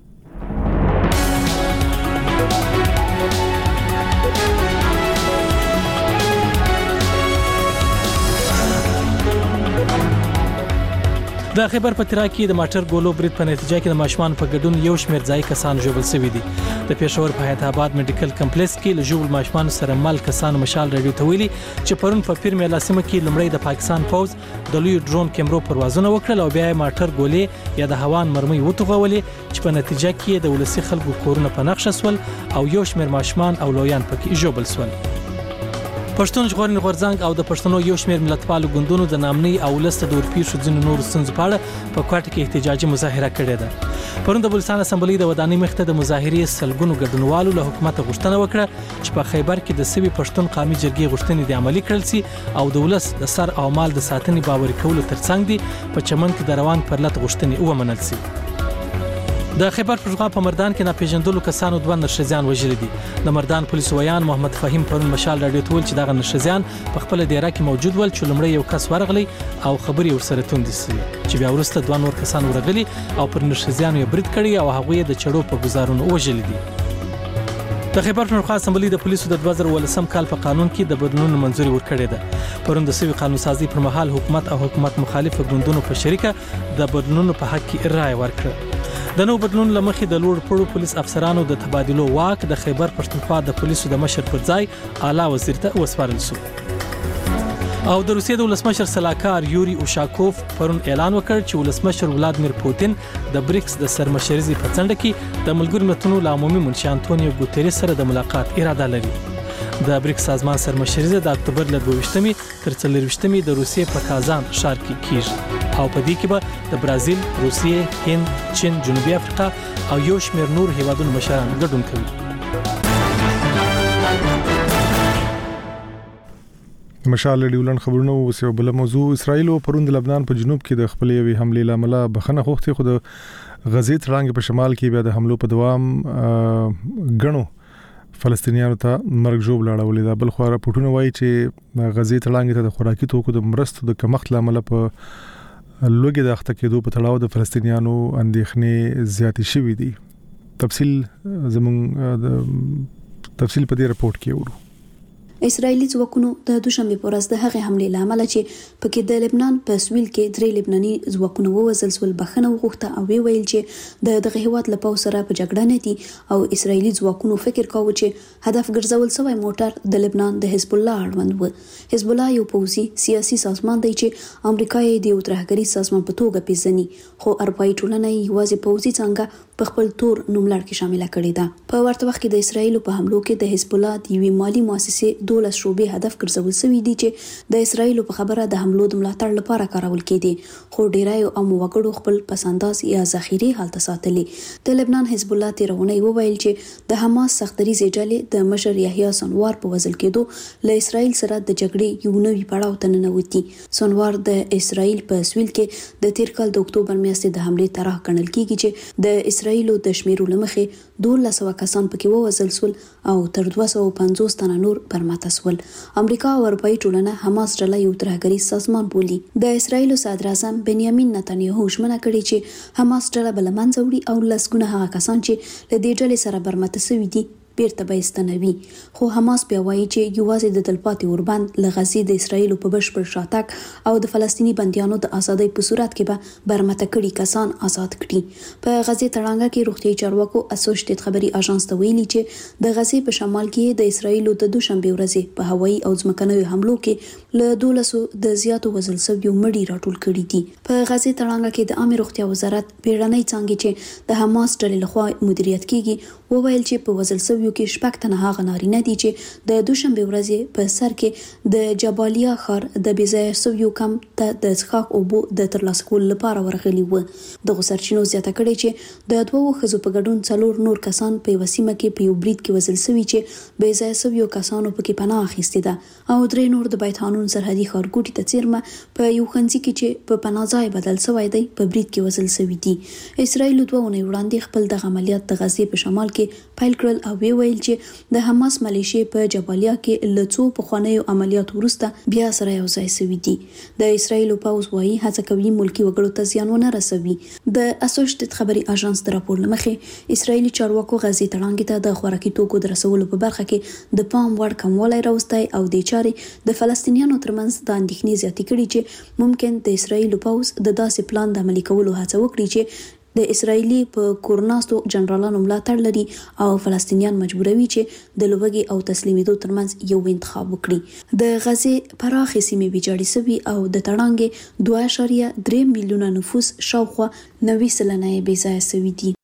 د خیبر پترا کې د ماټر ګولو برید په نتیجه کې د ماشومان په ګډون یو شمېر ځای کسان ژوبل شوي دي. د پېښور په حیات آباد میډیکل کمپلیکس کې له ژوبل ماشومان سره مل کسان مشال رادیو ته ویلي چې پرون په پیر میلا سیمه کې لمړی د پاکستان پوز د لوی ډرون کیمرو پروازونه وکړل او بیا ماټر ګولې یا د هوان مرمۍ وتوغولې چې په نتیجه کې د ولسی خلکو کورونه په نقشه سول او یو شمېر ماشومان او لویان پکې ژوبل سول. پښتون ژغورنې غورځنګ او د پښتنو یو شمېر ملتپالو ګوندونو د نامنۍ او لسته د اورپیښو ځینو نورو ستونزو په اړه په کوټه کې احتجاجي مظاهره کړې ده. پرون د بلوچستان اسمبلی د ودانۍ مخ ته د مظاهرې سلګونو ګډونوالو له حکومت غوښتنه وکړه چې په خیبر کې د سوي پښتون قومي جرګې غوښتنې د عملي کړل سي او د ولس د سر او مال د ساتنې باور کولو ترڅنګ دي په چمن کې د روان پرلط غوښتنې ومنل سي. د خیبر پښتونخوا په مردان کې ناپېژندلو کسانو دوه نرښځیان وژلي دي. د مردان پولیس ویان محمد فهیم پرون مشال رادیو ته ویل چې دغه نرښځیان په خپل ډیره کې موجود ول چې لمړی یو کس ورغلی او خبرې ورسره توندې شوې چې بیا وروسته دوه نور کسان ورغلي او پر نرښځیانو یې برید کړی او هغوی یې د چړو په ګزارونو وژلي دي. د خیبر پښتونخوا اسمبلی د پولیسو د دوه زره ولسم کال په قانون کې د بدلونونو منځوري ورکړې ده. پرون د سوي قانون سازي پر مهال حکومت او حکومت مخالف ګوندونو په شریکه د بدلونونو په حق کې رائے ورکړه. د نو بدلون لمخې د لوړ پړو پولیس افسرانو د تبادلو واک د خیبر پښتونخوا د پولیسو د مشر پر ځای اعلی وزیر ته وسپارل شو. او د روسیې د ولسمشر سلاکار یوري اوشاکوف پرون اعلان وکړ چې ولسمشر ولادمیر پوتین د بریکس د سرمشرزي په څنډه کې د ملګرو ملتونو له عمومي منشي انټونیو ګوتریس سره د ملاقات اراده لري. د بریکس سازمان سرمشرزي د اکتوبر له دوه تر څلور د روسیې په کازان ښار کې کیږي او په دې کې به د برازیل، روسیې، هند، چین، جنوبي افریقا او یو شمېر نور هیوادونو مشران ګډون کوي. مشال ډیولن خبرونه وسو بل موضوع اسرائیل او پروند لبنان په جنوب کې د خپل یوې حمله لامل بخنه خوختي خو د غزې ترانګ په شمال کې بیا د حملو په دوام غنو فلسطینیانو ته مرګ جوړ لاړولې ده. بل خو راپورټونه وایي چې غزې ترانګ ته د خوراکي توکو د مرستو د کمښت لامل په لوګي د اخته کېدو په تړاو د فلسطینیانو اندېښنې زیاتې شوې دي. تفصیل زموږ د تفصیل په دې رپورت کې ورو. اسرایلی ځواکونو د دوشنبه په ورځ د هغې حمله لامل چې پکې د لبنان په سویل کې درې لبناني ځواکونه ووژل شول بخښنه وغوښته او ویل چې د دغه هیواد له پوځ سره په جګړه نه دي او اسرایلی ځواکونو فکر کاوه چې هدف ګرځول شوی موټر د لبنان د حزب الله اړوند و. حزب الله یو پوځي سیاسي سازمان دی چې امریکا یې د یو ترهګري سازمان په توګه پیژني خو اروپایي ټولنه یې یوازې پوځي څنګه په خپل تور نوملړ کې شامل کړي ده. په ورته وخت کې د اسرایل په حملو کې د حزب الله د یوې مالی مؤسسې دولس شوبې هدف ګرځول شوی دي چې د اسرایل په خبره د حملو د ملاتړ لپاره کارول کېدي خو ډیرای او وګړو خپل پسنداز یا ذخیره حالت ساتلي. د لبنان حزب الله تیرونه وویل چې د حماس سختري ځېډلې د مشر یحیی سنوار په وزل کېدو له اسرایل سره د جګړې یو نوې پړاو ته ننوتی. سنوار د اسرایل په سویل کې د تیر کال د اکتوبر میاشتې د حمله طرح ګڼل کیږي چې د اسرایل د شمیرو لمخې دوه سوه کسان پکې ووژل شول او تر دوه سوه پنځوس تنه نور برمته شول. امریکا او اروپایي ټولنه حماس ډله یو ترهګري سازمان بولي. د اسرایل صدر اعظم بنیامین نتنیاهو ژمنه کړې چې حماس ډله بل منځ وړي او لسګونه هغه کسان چې له دې ډلې سره برمته شوي دي بیرته به استنوي. خو حماس بیا وایي چې یوازې د تلپاتې اوربند له غزې د اسرایل په بشپړ شاتګ او د فلسطینی بندیانو د ازادۍ په صورت کې به برمته کړي کسان آزاد کړي. په غزې تړانګه کې روغتیايي چارواکو اسوسییټډ خبري اژانس ته ویلي چې د غزې په شمال کې د اسرایل د دوشنبه ورځې په هوایي او ځمکنیو حملو کې له دولسو د زیاتو وژل شویو مړي راټول کړي دي. په غزې تړانګه کې د عامه روغتیا وزارت بیړنۍ څانګې چې د حماس ډلې لخوا مدیریت کیږي وویل چې په وژل شویو سویو کې شپږ تنه هغه نارینه دي چې د دوشنبه ورځې په سر کې د جبالیا ښار د بيځای سویو کم ته د څښاک اوبو د ترلاسه کولو لپاره ورغلي و. دغه سرچینو زیاته کړې چې د دوو ښځو په ګډون څلور نور کسان په یوه سیمه کې په یو برید کې وژل شوي چې بې ځایه شویو کسانو پکې پناه اخیستې ده او درې نور د بیت حانون سرحدي ښارګوټي ته څیرمه په یو ښوونځي کې چې په پناه ځای بدل شوی دی په برید کې وژل شوي دي. اسرایل دوه اونۍ وړاندې خپل دغه عملیات د غزې په شمال کې پیل کړل او وی ویل چې د حماس ملیشې په جبالیا کې له څو پخوانیو عملیاتو وروسته بیا سره یو ځای شوي دي. د اسرایل پوځ وايي هڅه کوي ملکي وګړو ته زیان ونه رسوي. د اسوشییټډ خبري اژانس د راپور لمخې اسرایلی چارواکو غزې تړانګې ته د خوراکي توکو د رسولو په برخه کې د پام وړ کموالی راوستی او د چارې د فلسطینیانو ترمنځ د اندېښنې زیاتې کړي چې ممکن د اسرایل پوځ د داسې پلان د عملي کولو هڅه وکړي چې د اسرایلی په کورناستو جنرالانو ملاتړ لري او فلسطینیان مجبوروي چې د لوږې او تسلیمېدو ترمنځ یو انتخاب وکړي. د غزې پراخې سیمې ویجاړې شوي او د تړانګې دوه اعشاریه درې میلیونه نفوس شاوخوا نوي سلنه یې بې ځایه شوي دي.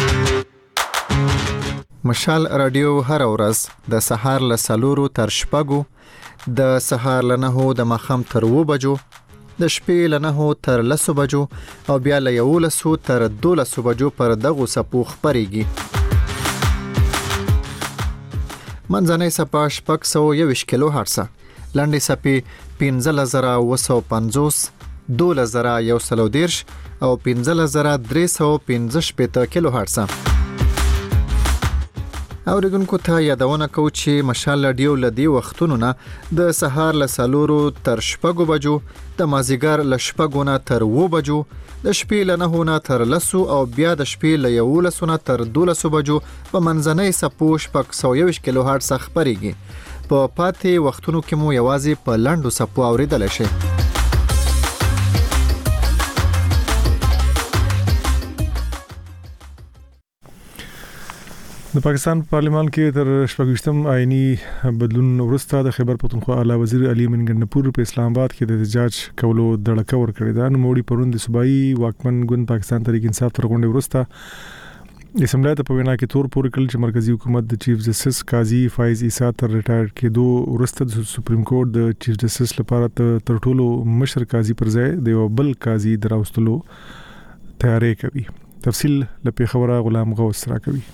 مشال رادیو هر ورځ د سهار له څلورو تر شپږو، د سهار له نهو د ماښام تر اووه بجو، د شپې له نهو تر لسو بجو او بیا له یولسو تر دولسو بجو پر دغو څپو خپرېږي. منځنۍ څپه شپږ سوه یوویشت کیلو هرڅه، لنډې څپې پنځلس زره اووه سوه پنځوس، دولس زره یو سل او دېرش او پنځلس زره درې سوه پنځه شپېته کیلو هرڅه. اوریدونکو ته یادونه کوو چې مشال رادیو له دې وختونو نه د سهار له څلورو تر شپږو بجو، د مازدیګر له شپږو نه تر اووه بجو، د شپې له نهو نه تر لسو او بیا د شپې له یولسو نه تر دولسو بجو په منځنۍ څپو شپږ سوه یوویشت کیلو هرڅه خپرېږي. په پاتې وختونو کې مو یوازې په لنډو څپو اوریدلی شئ. د پاکستان پارلمان کې تر شپږویشتم آئینی بدلون وروسته د خیبر پختونخوا اعلی وزیر علي امین ګندپور په اسلام آباد کې د احتجاج کولو دړکه ورکړې ده. نو موړي پرون د صوبایي واکمن ګوند پاکستان تحریک انصاف تر غونډې وروسته اسمبلی ته په وینا کې تور پورې کړل چې مرکزی حکومت د چیف جسټس قاضي فایز عیسی تر ریټایر کېدو وروسته د سپریم کورټ د چیف جسټس لپاره تر ټولو مشر قاضي پر ځای د یو بل قاضي دراوستلو تیاری کوي. تفصیل له پیښور غلام غوث را کوي.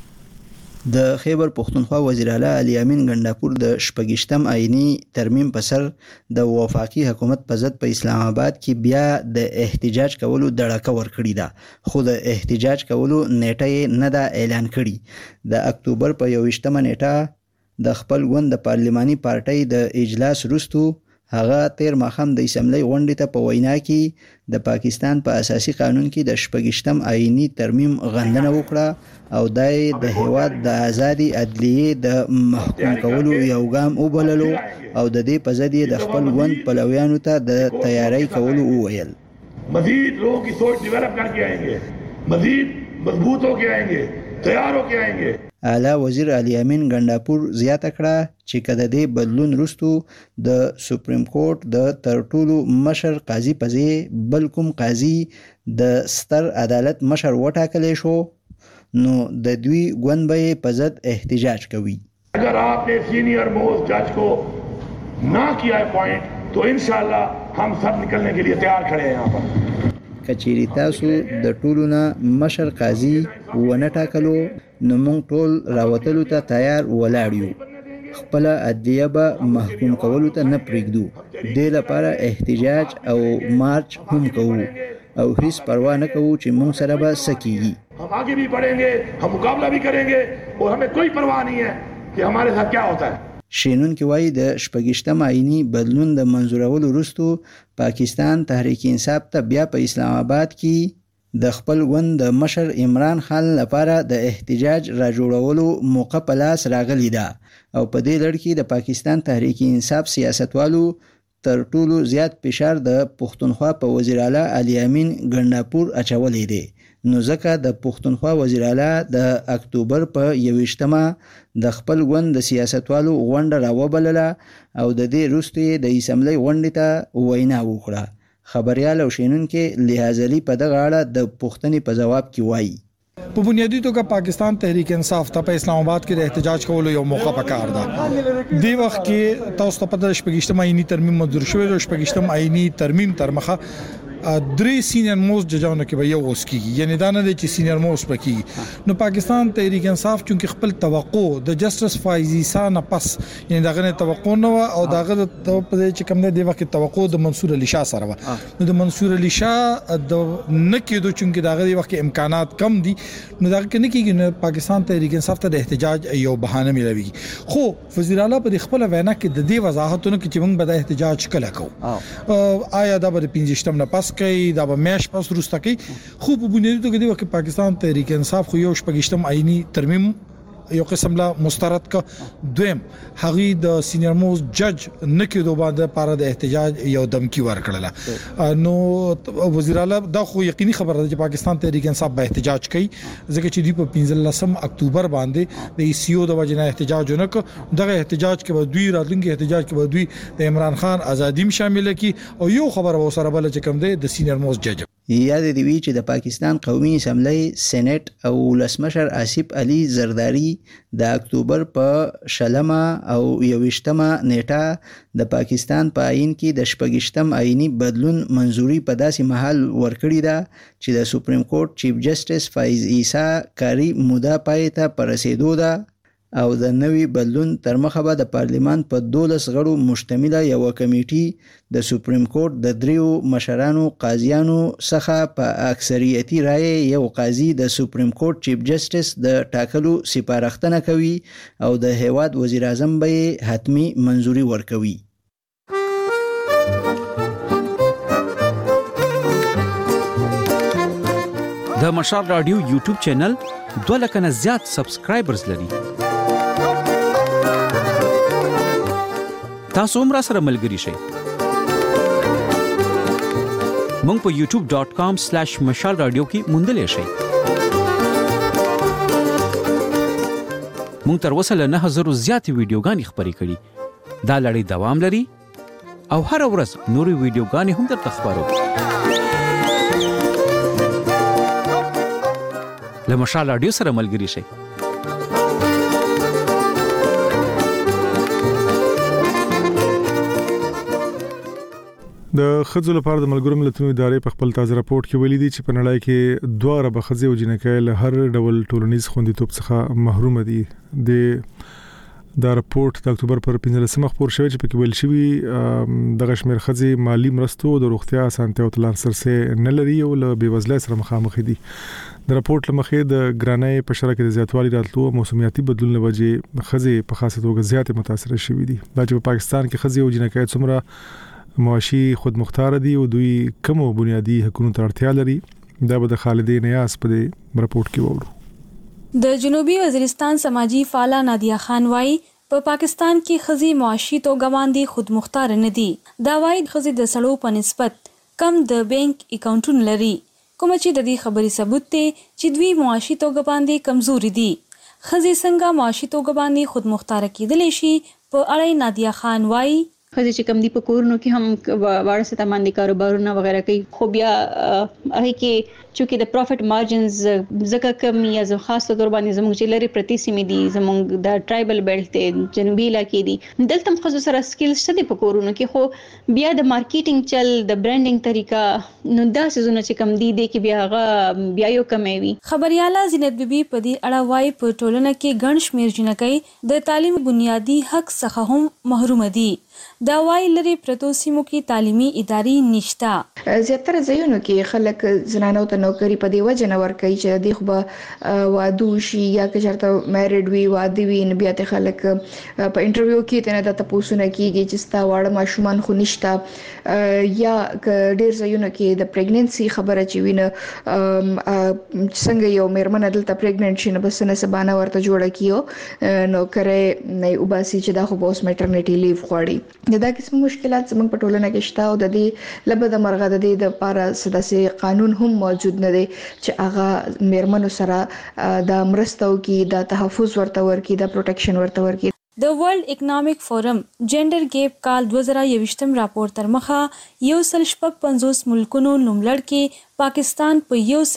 د خیبر پختونخوا وزیر اعلی علي امین ګندپور د شپږشتم آئینی ترمیم په سر د وفاقي حکومت په ضد په اسلام آباد کې بیا د احتجاج کولو دړکه ورکړې ده، خو د احتجاج کولو نیټه نه ده اعلان کړي. د اکتوبر په یوویشتمه نیټه د خپل ګوند د پارلماني پارټۍ د اجلاس وروسته هغه تیر ماښام د اسمبلی غونډې ته په وینا کې د پاکستان په اساسي قانون کې د شپږشتم آئینی ترمیم غندنه وکړه او دای د هیواد د ازادي عدلیه د محکوم کولو یو ګام وبللو او د دې په ضد د خپل ګوند پلویانو ته د تیاری کولو وویل. مزید لوگوں کی سوچ ڈیولپ کر کے آئیں گے، مزید مضبوط ہو کے آئیں گے، تیار ہو کے آئیں گے. اعلی وزیر علي امین ګندپور زیاته کړه چې کله د بدلون وروسته د سپریم کورټ د تر ټولو مشر قاضي په ځای بل کوم قاضي د ستر عدالت مشر وټاکلی شو نو د دوی ګوند به په ضد احتجاج کوي. اگر آپ نے سینئر موسٹ جج کو نہ کیا اپوائنٹ تو انشاءاللہ ہم سب نکلنے کے لیے تیار کھڑے ہیں یہاں پر. کچېری تاسو د ټولو نه مشر قاضي ونه ټاکلو نو موږ ټول راوتلو ته تیار ولاړ یو. خپل عدلیه به محکوم کولو ته نه پرېږدو. دې لپاره احتجاج او مارچ هم کوو او هیڅ پروا نه کوو چې موږ سره به څه کېږي. हम आगे भी बढ़ेंगे, हम मुकाबला भी करेंगे और हमें कोई परवाह नहीं है कि हमारे साथ क्या होता है. شینونکي وایي د شپږشتم آئینی بدلون د منظورولو وروسته پاکستان تحریک انصاف ته بیا په اسلام آباد کې د خپل ګوند د مشر عمران خان لپاره د احتجاج را جوړولو موقع په لاس راغلی ده او په دې لړ کې د پاکستان تحریک انصاف سیاستوالو تر ټولو زیات فشار د پختونخوا په وزیر اعلی علي امین ګندپور اچولی دی. نو ځکه د پختونخوا وزیر اعلی د اکتوبر په یوویشتمه د خپل ګوند د سیاستوالو غونډه راوبلله او د دې وروسته د اسمبلی غونډې ته وینا وکړه. خبریال او شینونکي لحاظ علي په دغه اړه د پوښتنې په جواب کې وایي په بنیادی توګه پاکستان تحریک انصاف ته په اسلام آباد کې د احتجاج کولو یو موقع پکار ده. دی وخت کې تاسو ته پته شپږشتم آئینی ترمیم منظور شوی او شپږشتم آئینی ترمیم تر مخه درې سینیئر موست ججانو کې به یو اوس کیږي، یعنی دا نه دی چې سینیئر موست پکې. نو پاکستان تحریک انصاف چونکی خپل توقع د جسټس فایز عیسی نه پس یعنی دغه توقع نه او دغه په چې کوم دی وخت توقع د منصور علي شاه سره و. نو د منصور علي شاه د نه کېدو چونکی دغه وخت امکانات کم دي، نو دغه کې نه کېږي. نو پاکستان تحریک انصاف ته د احتجاج یو بهانه ملوي. خو وزیر اعلی په خپل وینا کې د دې وضاحتونه کې چې موږ به د احتجاج کله کوو، آیا دا به پنځشتم نه پس کوي، دا به مېش پس وروسته کوي. خو په بنیادی توګه دی چې پاکستان تحریک انصاف خو یو شپږشتم آئینی ترمیم یو قسم لا مسترد کا دویم هغه د سینیئر موست جج نه کېدو باندې لپاره د احتجاج یو دمکی ورکړله. نو وزیر اعلی دا خو یقیني خبره ده چې پاکستان تحریک انصاف به احتجاج کوي، ځکه چې دی په پنځلسم اکتوبر باندې د ایسیو د وجنه احتجاج ونک. دغه احتجاج کې به دوی راتلونکي احتجاج کې به دوی د عمران خان ازادیم شامل کی او یو خبره و سره بل چې کوم دی د سینیئر موست جج. یاد دی وی چې د پاکستان قومي اسمبلی سېنات او ولسمشر آصف علي زرداری د اکتوبر په شلمه او یوشتمه نیټه د پاکستان په آئین کې د شپږشتم آئینی بدلون منزوري په داسې محل ورکړی ده چې د سپریم کورټ چیف جسټس فایز عیسی کاری موده پای ته پرسیدو ده او د نوي بدلون تر مخه به د پارلیمان په دولس غړو مشتمله یو کمیټي د سپریم کورټ د دریو مشرانو قاضیانو څخه په اکثریتي رائے یو قاضي د سپریم کورټ چیف جسټس د ټاکلو سپارښتنه کوي او د هیواد وزیر اعظم به حتمی منزوري ورکوي. د مشال رادیو یوټیوب چینل دوه لک نه زیات سبسکرایبرز لري. تاسو هم را سره ملګري شئ. مونږ په یوټیوب ډاٹ کام سلیش مشال رادیو کې موندلی شئ. مونږ تر اوسه له نه زرو زیاتې ویډیوګانې خپرې کړي. دا لړۍ دوام لري او هره ورځ نورې ویډیوګانې هم درته خپرو. له مشال رادیو سره ملګري شئ. د خځو لپاره د ملګرو ملتونو ادارې په خپل تازه راپورټ کې ویلي دي چې په نړۍ کې دوه ربع خځې او جنکۍ له هر ډول ټولنیز خوندیتوب څخه محروم دي. د دا راپورټ د اکتوبر پر پنځلسمه خبر شوی چې پکې ویل شوی د شمیر خځې مالی مرستو او د روغتیا اسانتیاو تلار سرسه نه لري او له بیوزلۍ سره مخامخ دي. د راپورټ لمخې د ګرانۍ په شرکت د زیاتوالي راتلو موسمیاتي بدلون لوجه خځې په خاصه توګه زیات متاثر شوي دي. دا چې په پاکستان کې خځې او جنکۍ څومره معاشي خود مختار دي او دوی کوم بنیادی حقوقو ته اړتیا لري، دا به د خالدین نیاز په راپورټ کې وورو. د جنوبي وزیرستان سماجی فعال نادیه خان وايي په پاکستان کې خزي معاشي توګه باندې خود مختار نه دي. دا وايي خزي د سړو په نسبت کم د بانک اکاونټونه لري، کوم چې د دې خبرې ثبوت دی چې دوی معاشي توګه باندې کمزوري دي. خزي څنګه معاشي توګه باندې خود مختار کېدلی شي په اړه نادیه خان وايي خځې چې کم دي په کورونو کې هم واړه سطح باندې کاروبارونه وغیرہ کوي، خو بیا هغه کې چې د پروفټ مارجنز زکه کم یا زو خاص طور باندې زموږ چې لري پرتی سیمې دي، زموږ د ټرایبل بیلټ ته جنوبي علاقې دي، دلته هم خځو سره سکیلز شته په کورونو کې، خو بیا د مارکیټینګ چل د برانډینګ طریقه نو دا سيزونه چې کم دي د کې بیا هغه بیا یو کمې وي. خبرياله زینت بیبي په دې اړه وايي په ټولنه کې ګڼ شمېر جنکۍ د تعلیم بنیادی حق څخه هم محروم دي. دا وايي لري پرتو سیمو کې تعلیمي ادارې نشته. زیاتره ځایونو کې خلک زنانو ته نوکری په دی وجه نه ورکوي چې د خو به وادو شي یا که چېرته میریډ وي واده وي نو بیا ته خلک په انټرویو کې ته نه د تاسو نه کیږي چې ستا واړه ماشومان خو نشته، یا ډیر ځایونو کې د پریګننسي خبره چې وینه څنګه یو میرمن دلته پریګننټ شي نو بس نه سبانه ورته جوړه کیو نو کرے نه وباسي چې دا خو بوس میټرنټی لیو غواړي. دا قسم مشکلات زموږ په ټولنه کې شته او د دې لبد مرغه د دې د لپاره سداسي قانون هم موجود نه دی چې هغه میرمنو سره د مرستو کې د تحفظ ورته ورکړي، د پروټیکشن ورته ورکړي. د ورلد اکونومیک فورم جنډر ګیپ کال دوه زره یوویشتم راپور تر مخه یو سل شپږ پنځوس ملکونو نوملړ کې پاکستان په یو سل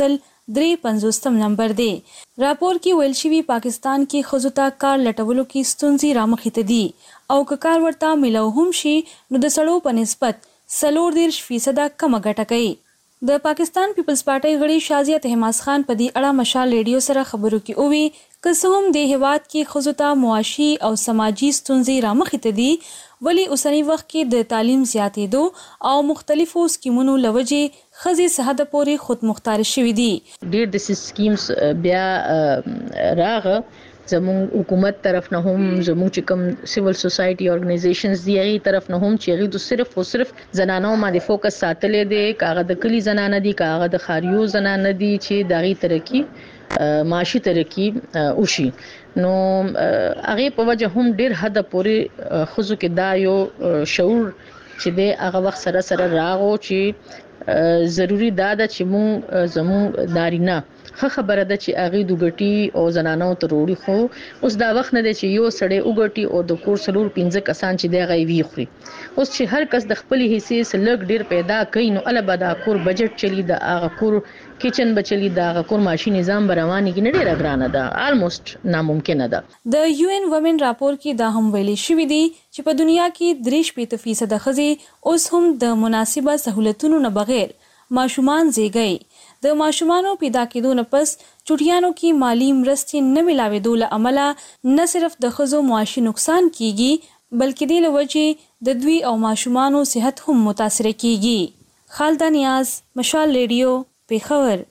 درې پنځوستم نمبر دی. راپور کې ویل شوی پاکستان کې ښځو ته کار لټولو کې ستونزې رامخې ته دي او که کار ورته ملو هم شي نو د سړو په نسبت څلور دېرش فیصده کمه ګټه کوي. د پاکستان پیپلز پارټۍ غړي شازیه تهماس خان په دې اړه مشال ریډیو سره خبرو کې ووی که څه هم د هیواد کې ښځو ته معاشي او سماجي ستونزې رامخې ته دي ولی اوسنی وخت کې د تعلیم زیاتېدو او مختلفو سکیمونو له وجې ښځې څه حده پورې خود مختار شوي دي. ډېر د سکیمز بیا راغه زموږ حکومت طرف نه هم زموږ چې کوم سیول سوسایټي ارګنایزیشنز دی هغه طرف نه هم چې هغه صرف او صرف زنانو باندې فوکس ساتلې دي کاغه د کلی زنانه دي کاغه د خاریو زنانه دي چې دغه ترقی معاشي ترقی وشي نو هغه په وجه هم ډیر حد پورې خزو کې دا یو شعور چې د هغه وخت سره سره راغو چې ضروری دا ده چې مون زمو نارینه خه خبره ده چې اغه دوګټي او زنانو ته وروړي خو اوس دا وخت نه دی چې یو سړی وګټي او د کور سلور پنځه کسان چې دی غوي خوري. اوس چې هر کس د خپل حصے سلګ ډیر پیدا کوي نو البته دا کور بجټ چلی دا هغه کور کچن بچلی دا هغه کور ماشي نظام برواني کې نه ډیر ګرانه ده الموست ناممکن ده. د یو ان وومن راپور کې دا هم ویلي شوی دی چې په دنیا کې درې شپږ فیصد ښځې اوس هم د مناسبه سہولتونو نه بغیر ماشومان زیږي. د ماشومانو پیدا کېدو نه پس چټیانو کې مالی مرستې نه ملاوېدو له امله نه صرف د ښځو معاشي نقصان کیږي بلکې د لوجې د دوی او ماشومانو صحت هم متاثر کیږي. خالده نیاز مشال ریډیو پیښور.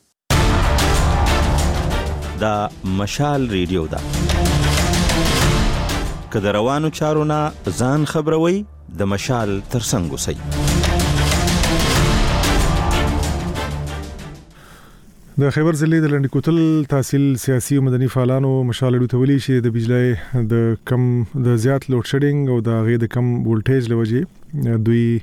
دا مشال ریډیو دا که د روانو چارو نه ځان خبروي د مشال ترڅنګ اوسئ. د خیبر ضلع د لنډ کوتل تحصیل سیاسي او مدني فعالانو مشال اډو ته ویلي چې د بجلی د کم د زیات لوډ شیډینګ او د غي د کم ولټیج لوجه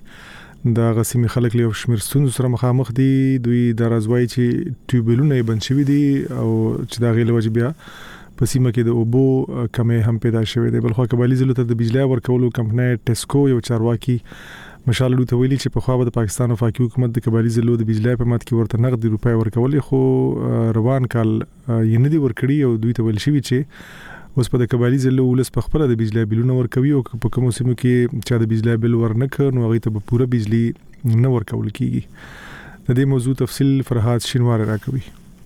دوی د غسیمي خلک له شمیر ستونزو سره مخامخ دي. دوی د رازوي چې ټیوبلونه بند شوي دي او چې د غي لوجه بیا په سیمه کې د اوبو کمې هم پیدا شوې ده. بلخو کبالي ضلع ته د بجلی ورکولو کمپنۍ ټیسکو یو چارواکي مشال اډو ته ویلي چې په خوا به د پاکستان وفاقي حکومت د کبالي ضلع د بجلی په مات کې ورته نقد روپۍ ورکولې خو روان کال یې نه دي ورکړي او دوی ته ویل شوی چې اوس په د کبالي ضلع ولس په خپل د بجلی بلونه ورکوي او په کوم سیمو کې چې د بجلی بل ورنکړ نو هغه ته به پوره بجلی نه ورکول کیږي. د دې موضوع تفصیل فرحات شینوار راکوي.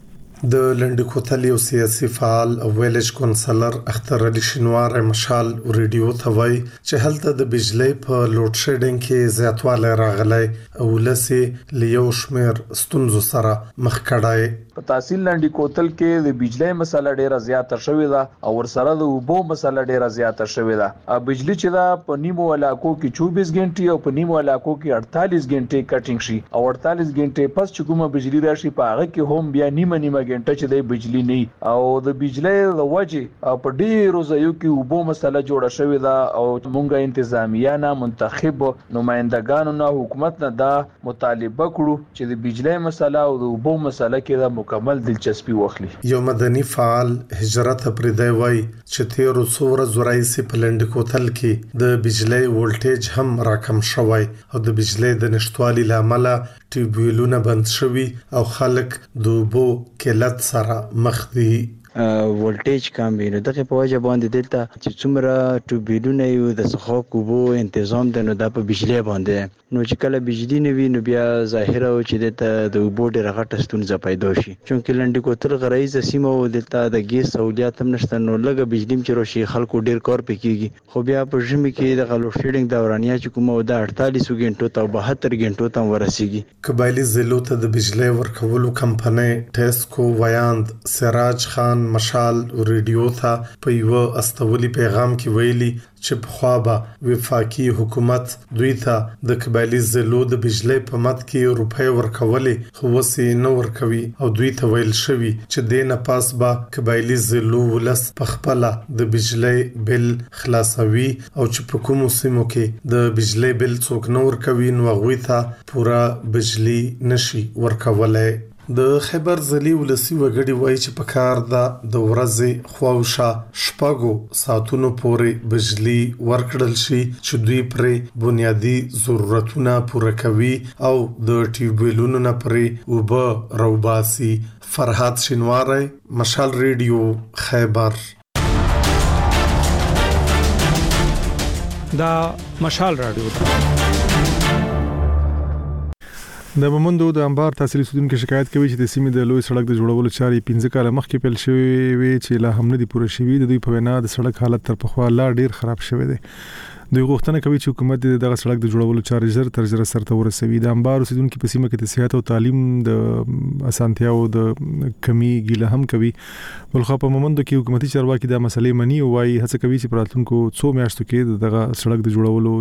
د لنډ کوتل یو سیاسي فعال او ویلج کونسلر اختر علي شینوار مشال ریډیو ته وایي چې هلته د بجلی په لوډ شیډینګ کې زیاتوالی راغلی او لسې له یو شمېر ستونزو سره مخ کړی. په تحصیل لنډ کوتل کې د بجلی مسله ډیره زیاته شوې ده او ورسره د اوبو مسله ډیره زیاته شوې ده. بجلی چې دا په نیمو علاقو کې چوبیس غنټې او په نیمو علاقو کې اړتالیس غنټې کټینګ شي او اړتالیس غنټې پس چې کومه بجلی راشي په هغه کې هم بیا نیمه نیمه غنټه چې د بجلی نه او د بجلی د وجه په ډیرو ځایو کې اوبو مسله جوړه شوې ده او مونږه انتظامیه نه منتخب نمائندگانو نه حکومت نه دا مطالبه کړو چې د بجلی مسله او د اوبو مسله کې د مکمل دلچسپي واخلي. یو مدني فعال هجرت پردی وای چې تیر څو ورځې راځي په لنډ کوتل کې د بجلی ولټیج هم راکم شوی او د بجلی د نشټوالي لامل ټیوبویلونه بند شوي او خلک د اوبو قلت سره مخ دي. ولټیج کم وي نو دغه په وجه باندې دلته چې څومره ټوبیلونه یو د څښاک اوبو تنظیم دی نو دا په بجلی باندې نو چې کله بجلی نه وي نو بیا ظاهره او چې دلته د اوبو ډېره غټه ستونزه پیدا شي چونکې لنډ کوتل غرایزه سیمه او دلته د ګیس سہولیات هم نشته نو لږه بجلی چې راشي خلکو ډېر کار پکېږي خو بیا په ژمي کې د لوډ شیډینګ دورانیه چې کومه د اړتالیس غنټو ته بهتر غنټو ته ورسیږي. قبایلی ضلعو ته د بجلی ورکولو کمپنۍ ټیسکو ویاند سراج خان مشال ریډیو ته په یو استولی پیغام کې ویلي چې په خوا به وفاقي حکومت دوی ته د قبایلی ضلعو د بجلی په مت کې روپۍ ورکولې خو وسې نه ورکوي او دوی ته ویل شوی چې د نه پاس به قبایلی ضلعو ولس په خپل د بجلی بل خلاصوي او چې په کوم سیمو کې د بجلی بل څوک نه ورکوي نو هغه ته پورا بجلی نشي ورکولای. د خیبر ځلي ولسی وګړي وایي چې په کار د د ورځې خواوشا شپږو ساعتونو پورې بجلی ورکړل شي چې دوی پرې بنیادی ضرورتونه پوره کوي او د ټیوبویلونو نه پرې وبه روباسي. فرحات شینواری، مشال ریډیو، خیبر. دا مشال رادیو ده. د مومندو د انبار تحصیلي سودونکو شکایت کوي چې د سیمې د لوی سړک د جوړولو چارې پنځه کاله مخکې پیل شوې وي چې لا هم نه دي پوره شوي. د دوی په وینا د سړک حالت تر پخوا لا ډیر خراب شوی دی. دوی غوښتنه کوي چې حکومت دغه سړک د جوړولو چارې زر تر زر سرته ورسوي. د انبار سودونکو په سیمه کې د صحت او تعلیم د اسانتیاو د کمی ګیله هم کوي. بلخو په مومندو کې حکومتي چارواکي د مسلې مني او وايي هڅه کوي چې په راتلونکو څو میاشتو کې دغه سړک د جوړولو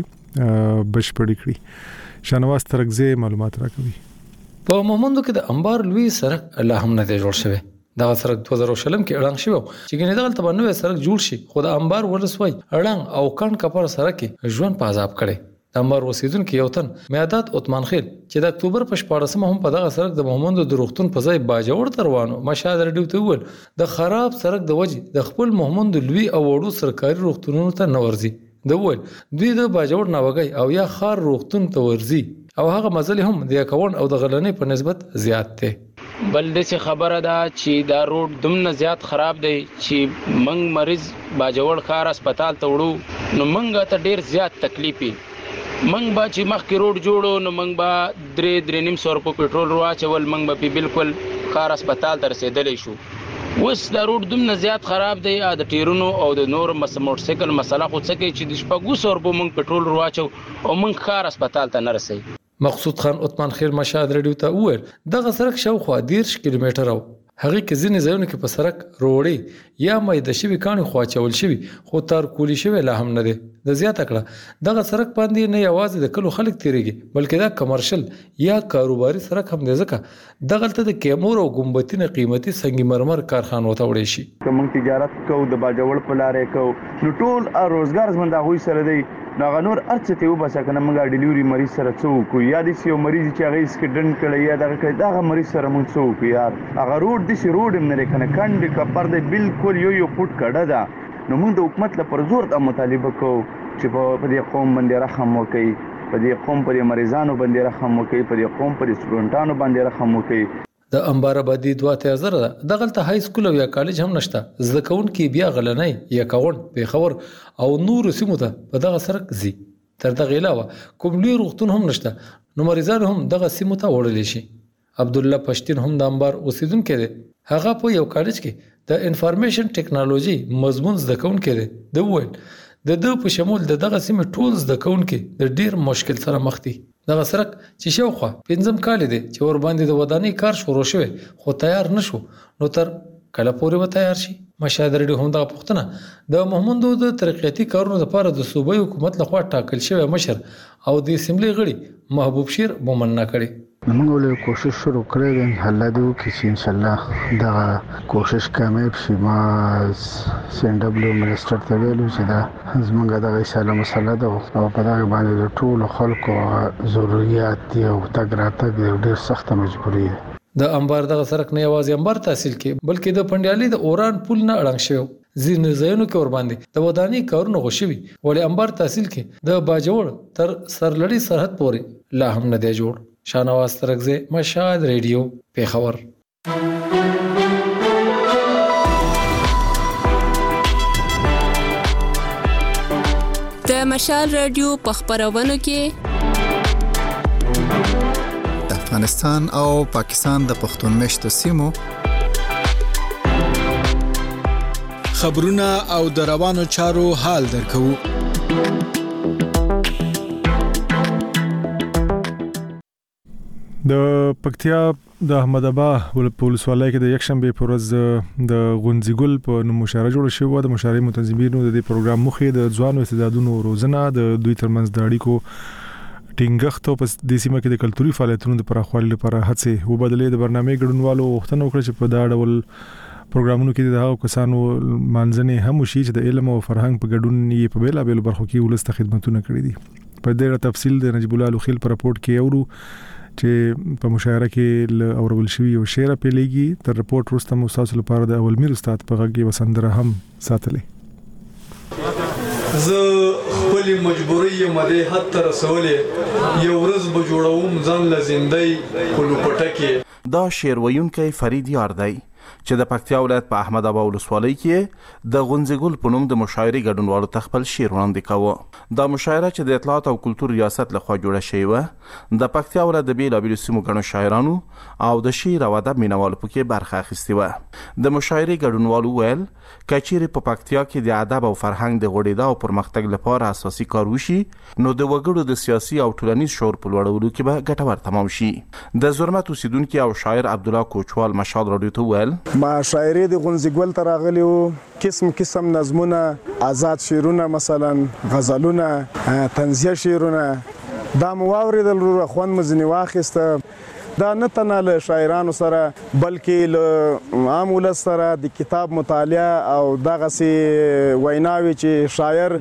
چارې بشپړې کړي. شانواز ترکزه معلومات راکوي. په مومندو کې د انبار لوی سړک الله هم نه جوړ شوی. دا سړک دوه زره شلم کې اړنګ شو چې ګنې دغه ته نوې سړک جوړ شي خو د انبار ولسوي اړنګ او کڼ کپر سړک ژوند په عذاب کړي. د انبار اوسیدونکو یو تن میادات عثمان خیل چې د اکتوبر په شپاړسمه هم په دغه سړک د مومندو د روغتون په ځای باجوړ ته روانو. مشهد رډیو ته ول د خراب سړک د وجې د خپل مومندو لوی او وړو سرکاري روغتونونو ته نه ورځي. د ول دوی د باجوړ ناوګي او یا خار روغتون ته ورځي او هغه مزل هم د اکاون او د غلنې په نسبت زیات دی. بل د څه خبره ده چې دا روډ دومره زیات خراب دی چې منګ مریض باجوړ خار هسپتال ته وړو نو منګ ته ډیر زیات تکلیفي. منګ با چې مخکې روډ جوړو نو منګ با درې درې نیم سو روپو پټرول واچول منګ به بالکل خار هسپتال ته رسیدلی شو. اوس دا روډ دومره زیات خراب دی د ټیرونو او د نور موټر سایکل مسله خو څه کوي چې د شپږو سو روپو منګ پټرول واچو او منګ خار هسپتال ته نه رسي. مقصود خان عثمان خیر مشهد رډیو ته وویل دغه سړک شاوخوا دیرش کیلومتر او هغه کې ځینې ځایونه کې په سړک روړې یا مېده شوي کاڼي خواچول شوي خو تار کولی شوی لا هم نه دی. د زیاته کړه دغه سړک باندې نه یوازې د کلو خلک تیریږي بلکې دا کمرشل یا کاروباري سړک هم دی ځکه دغلته د کیمور او ګمبتینه قیمتي سنگ مرمر کارخانو ته وړي شي. کوم تجارت کو د باجوړ په لارې کو نو ټول روزګار زمند هغه سره دی نو نور ارڅ ته وباسه کنه موږ ډیلیوري مریض سره څوک یا د سیو مریض چې هغه سکډن کړي یا دغه کړي دغه مریض سره موږ څوک یار هغه روډ د سی روډ هم نه کنه کاند کپر د بالکل یو یو فوټ کړه دا نو موږ د حکومت لپاره زور د مطالبه کو چې په دې قوم باندې رحم وکړي په دې قوم پر مریضانو باندې رحم وکړي په دې قوم پر سټوډنټانو باندې رحم وکړي. د انبار آبادی دوه اتیا زره دغلته های سکول او یا کالج هم نشته. زده کوونکي بیا غلنۍ یا کاون پیښور او نور سیمو ته په دغه سړک ځي. تر دغه علاوه کوم لوی روغتون هم نشته نو مریضان هم دغه سیمو ته وړل شي. عبد الله پښتين هم د انبار اوسیدونکو دی. هغه په یو کالج کې د انفارمیشن ټیکنالوژي مضمون زده کوونکی دی. د وویل د دو په شمول د دغه سیمې ټول زده کوونکي د ډیر مشکل سره مخ دي. دغه سړک چې شاوخوا پنځم کال دی چې ور باندې د ودانۍ کار شروع شوی خو تیار نشو نو تر کله پورې به تیار شي. مشهد رډیو هم دا پوښتنه د محمودو د ترقیاتي کارونو لپاره د صوبایي حکومت لخوا ټاکل شوی مشر او د اسمبلی غړي محبوب شیر مومنه کړي. موږ له کوشش شروع کړې ده الله دې وکړي چې ان شاء الله دا کوشش کامیاب شي. ما سندبلو منسټر ته ویلو چې دا زمونږ د غیشاله مسله ده او په دغه باندې د ټولو خلکو ضرورت دی او تګ راتګ ډېر سخت مجبوري ده. د انبار دغه سړک نه یوازې انبار تحصیل کې بلکې د پنډیالي د اوران پل نه اړنګ شوی ځینې ځایونو کې ور باندې د ودانۍ کارونه غوښوي ولې انبار تحصیل کې د باجوړ تر سرلړي سرحد پورې لا هم نه دی جوړ. شانواز ترکزه مشهد ریډیو پیښور. د مشال ریډیو په خبرونو کې د افغانستان او پاکستان د پښتون مشتو سیمو خبرونه او د روانو چارو حال درکو. د پکتیا د احمد آباد ولسوالۍ کې د یکشنبه پر ورځ د غونځګل په نوم مشاعره جوړه شوې د مشاعرې متنظمینو د دې پروګرام مخې د ځوانو استعدادونو روزنه د دوی ترمنځ د اړیکو ټینګښت او په د سیمه کې د کلتوري فعالیتونو د پراخوالي لپاره هڅې وبدلې. د برنامې ګډونوالو غوښتنه وکړه چې په دا ډول پروګرامونو کې د هغو کسانو مانځنې هم وشي چې د علم او فرهنګ په ګډون یې په بیلابېلو برخو کې ولس ته خدمتونه کړي دي. په ډېر تفصیل د نجیب الله لوخیل پر راپورټ کې اورو چې په مشاعره کې ل اورول شوی او شعر په لګي تر رپورت وروسته مو تاسو لپاره د اول میر استاد په غږی وسندره هم ساتلې. زه خپل مجبوری مده حد تر رسولې یو ورځ به جوړوم ځان لزندۍ کلوپټه کې. دا شعر ویونکی فرید یار دی چې د پکتیا ولایت په احمد ابا ولسوالۍ کې د غونځګل په نوم د مشاعرې ګډونوالو ته خپل شعر وړاندې کاوه. دا مشاعره چې د اطلاعات او کلتور ریاست لخوا جوړه شوې وه د پکتیا ولایت د بیلابیلو سیمو ګڼو شاعرانو او د شعر او ادب مینوالو پکې برخه اخیستې وه. د مشاعرې ګډونوالو ویل که چیرې په پکتیا کې د ادب او فرهنګ د غوړېدا او پرمختګ لپاره اساسي کار وشي نو د وګړو د سیاسي او ټولنیز شعور په لوړولو کې به ګټور تمام شي. د زرمت اوسیدونکي او شاعر عبدالله کوچوال مشال راډیو ته ویل ما شاعري د غونځګل ته راغلی وو، قسم قسم نظمونه، آزاد شعرونه، مثلا غزلونه، طنزیه شعرونه دا مو واورېدل، خوند مو ځینې واخیسته. دا نه تنه له شاعرانو سره بلکې له عام ولس سره د کتاب مطالعه او دغسې ویناوې چې شاعر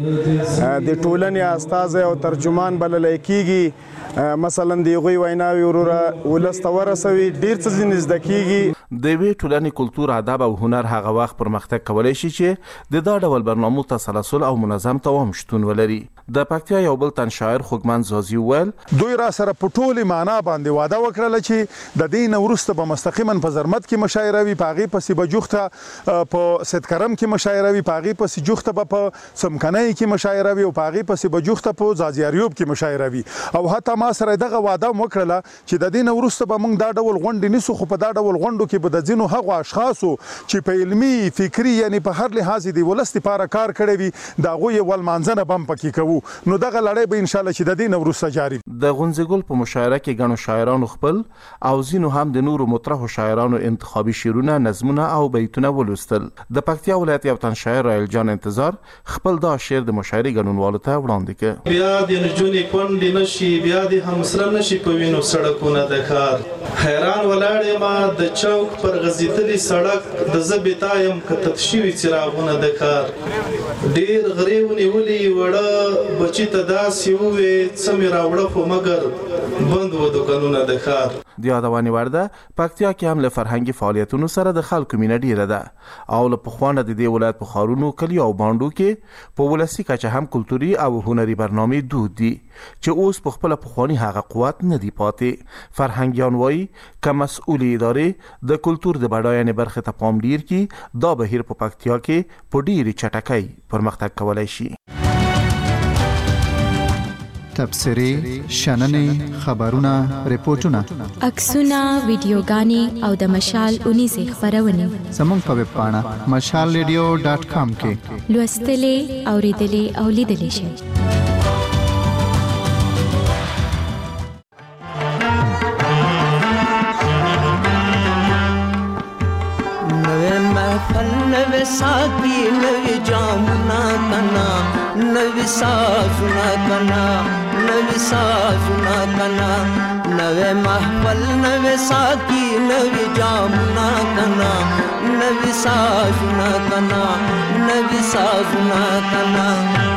د ټولنې استازی او ترجمان بللی کېږي، مثلا د هغوی ویناوې وروره ولس ته ورسوي، ډېر څه ځینې زده کېږي. د یوې ټولنې کلتور، ادب او هنر هغه وخت پرمختګ کولی شي چې د دا ډول برنامو تسلسل او منظم دوام شتون ولري. د پکتیا یو بل تن شاعر خوږمن زازي وویل دوی را سره په ټولې معنا باندې واده وکړله چې د دې نه وروسته به مستقیما په زرمت کې مشاعره وي، په هغې پسې به جوخته په سیدکرم کې مشاعره وي، په هغې پسې جوخته به په څمکنۍ کې مشاعره وي او په هغې پسې به جوخته په ځاځیاریوب کې مشاعره وي. او حتی ما سره دغه واده هم وکړله چې د دې نه وروسته به موږ دا ډول غونډې نیسو، خو په دا ډول غونډو کې به د ځینو هغو اشخاصو چې په علمي فکري یعنی په هر لحاظ د ولس دپاره کار کړی وي د هغوی یې ولمانځنه به هم پکې کوو. نو دغه لړۍ به انشاءالله چې د دې نه وروسته جاري. د غونځګل په مشاعره کې ګڼو شاعرانو خپل او ځینو هم د نورو مطرحو شاعرانو انتخابي شعرونه، نظمونه او بیتونه ولوستل. د پکتیا ولایت یو تن شاعر رایل جان انتظار خپل دا شعر د مشاعرې ګډونوالو ته وړاندې کړ. بیا د نجونې کونډې نشي، بیا د همسره نشي په وینو سړکونه د کار. حیران ولاړ یم د چوک پر غځېدلي سړک د زه بېتایم که تت شوي څراغونه د کار. ډېر غرې ونیولي وړه بچي ته داسې ووې څه مې راوړه خو مګر بند و دوکانونه د ښار. د یادونې وړ ده پکتیا کې هم له فرهنګي فعالیتونو سره د خلکو مینه ډیره ده او له پخوانه د دې ولایت په ښارونو، کلیو او بانډو کې په ولسي کچه هم کلتوري او هنري برنامې دود دي چې اوس په خپله پخواني هغه قوت نه دي پاتې. فرهنګیان وایي که مسؤلې ادارې د کلتور د بډاینې برخې ته پام ډیر کړي دا بهیر په پکتیا کې په ډیرې چټکۍ پرمختګ کولی شي. تبصرې، شننې، خبرونه، ریپورتونه، عکسونه، ویډیوګانې او د مشال اونیزې خپرونې زموږ په ویب پاڼه مشال ریډیو ډاټ کام کې لوستلې، اوریدلې او لیدلې شئ. نوې ساقي نوې جامونه کنا، نوې سازونه کنا، نوې سازونه کنا، نوې محفل نوې ساقي نوې جامونه کنا، نوې سازونه کنا، نوې سازونه کنا.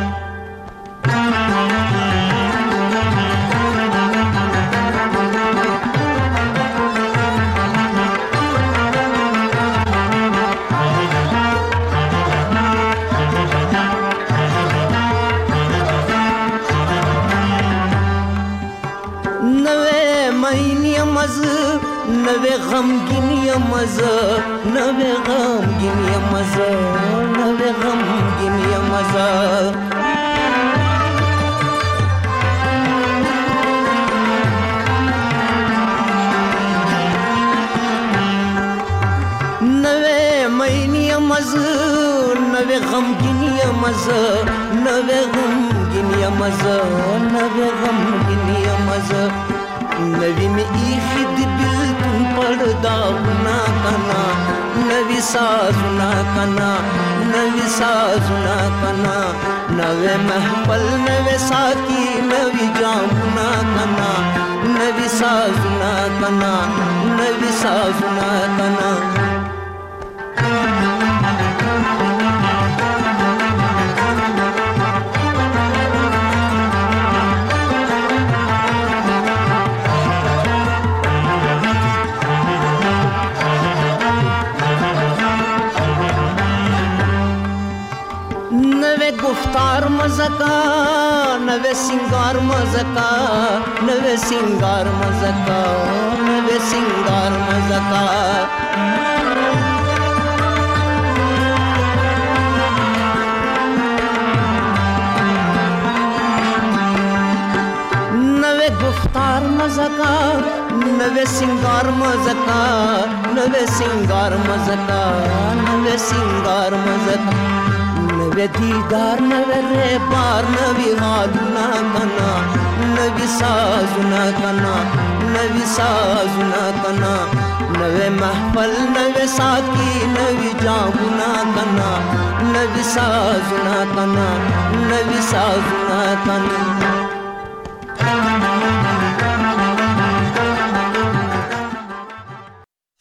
نوې غمګین یم زه، نوې غمګین یم زه، نوې غمګین یم زه. نوې مین یم زه، نوې غمګین یم زه، نوې غمګین یم زه، نوې غمګین یم زه. نوی میں ایخی دی بیلتون پرداؤنا کنا، نوی سازونا کنا، نوی سازونا کنا، نوی محفل نوی ساکی نوی جامونا کنا، نوی سازونا کنا، نوی سازونا کنا. سنگار مزکا نوې سنگار مزکا نوې سنگار مزکا نوې سنگار مزکا نوې گفتار مزکا نوې سنگار مزکا نوې سنگار مزکا نوې سنگار مزکا نوې دیدار نوې ربار نوې حالونه کنا نوې سازونه کنا نوې سازونه کنا نوې محفل نوې ساقي نوې جامونه کنا نوې سازونه کنا نوې سازونه کنا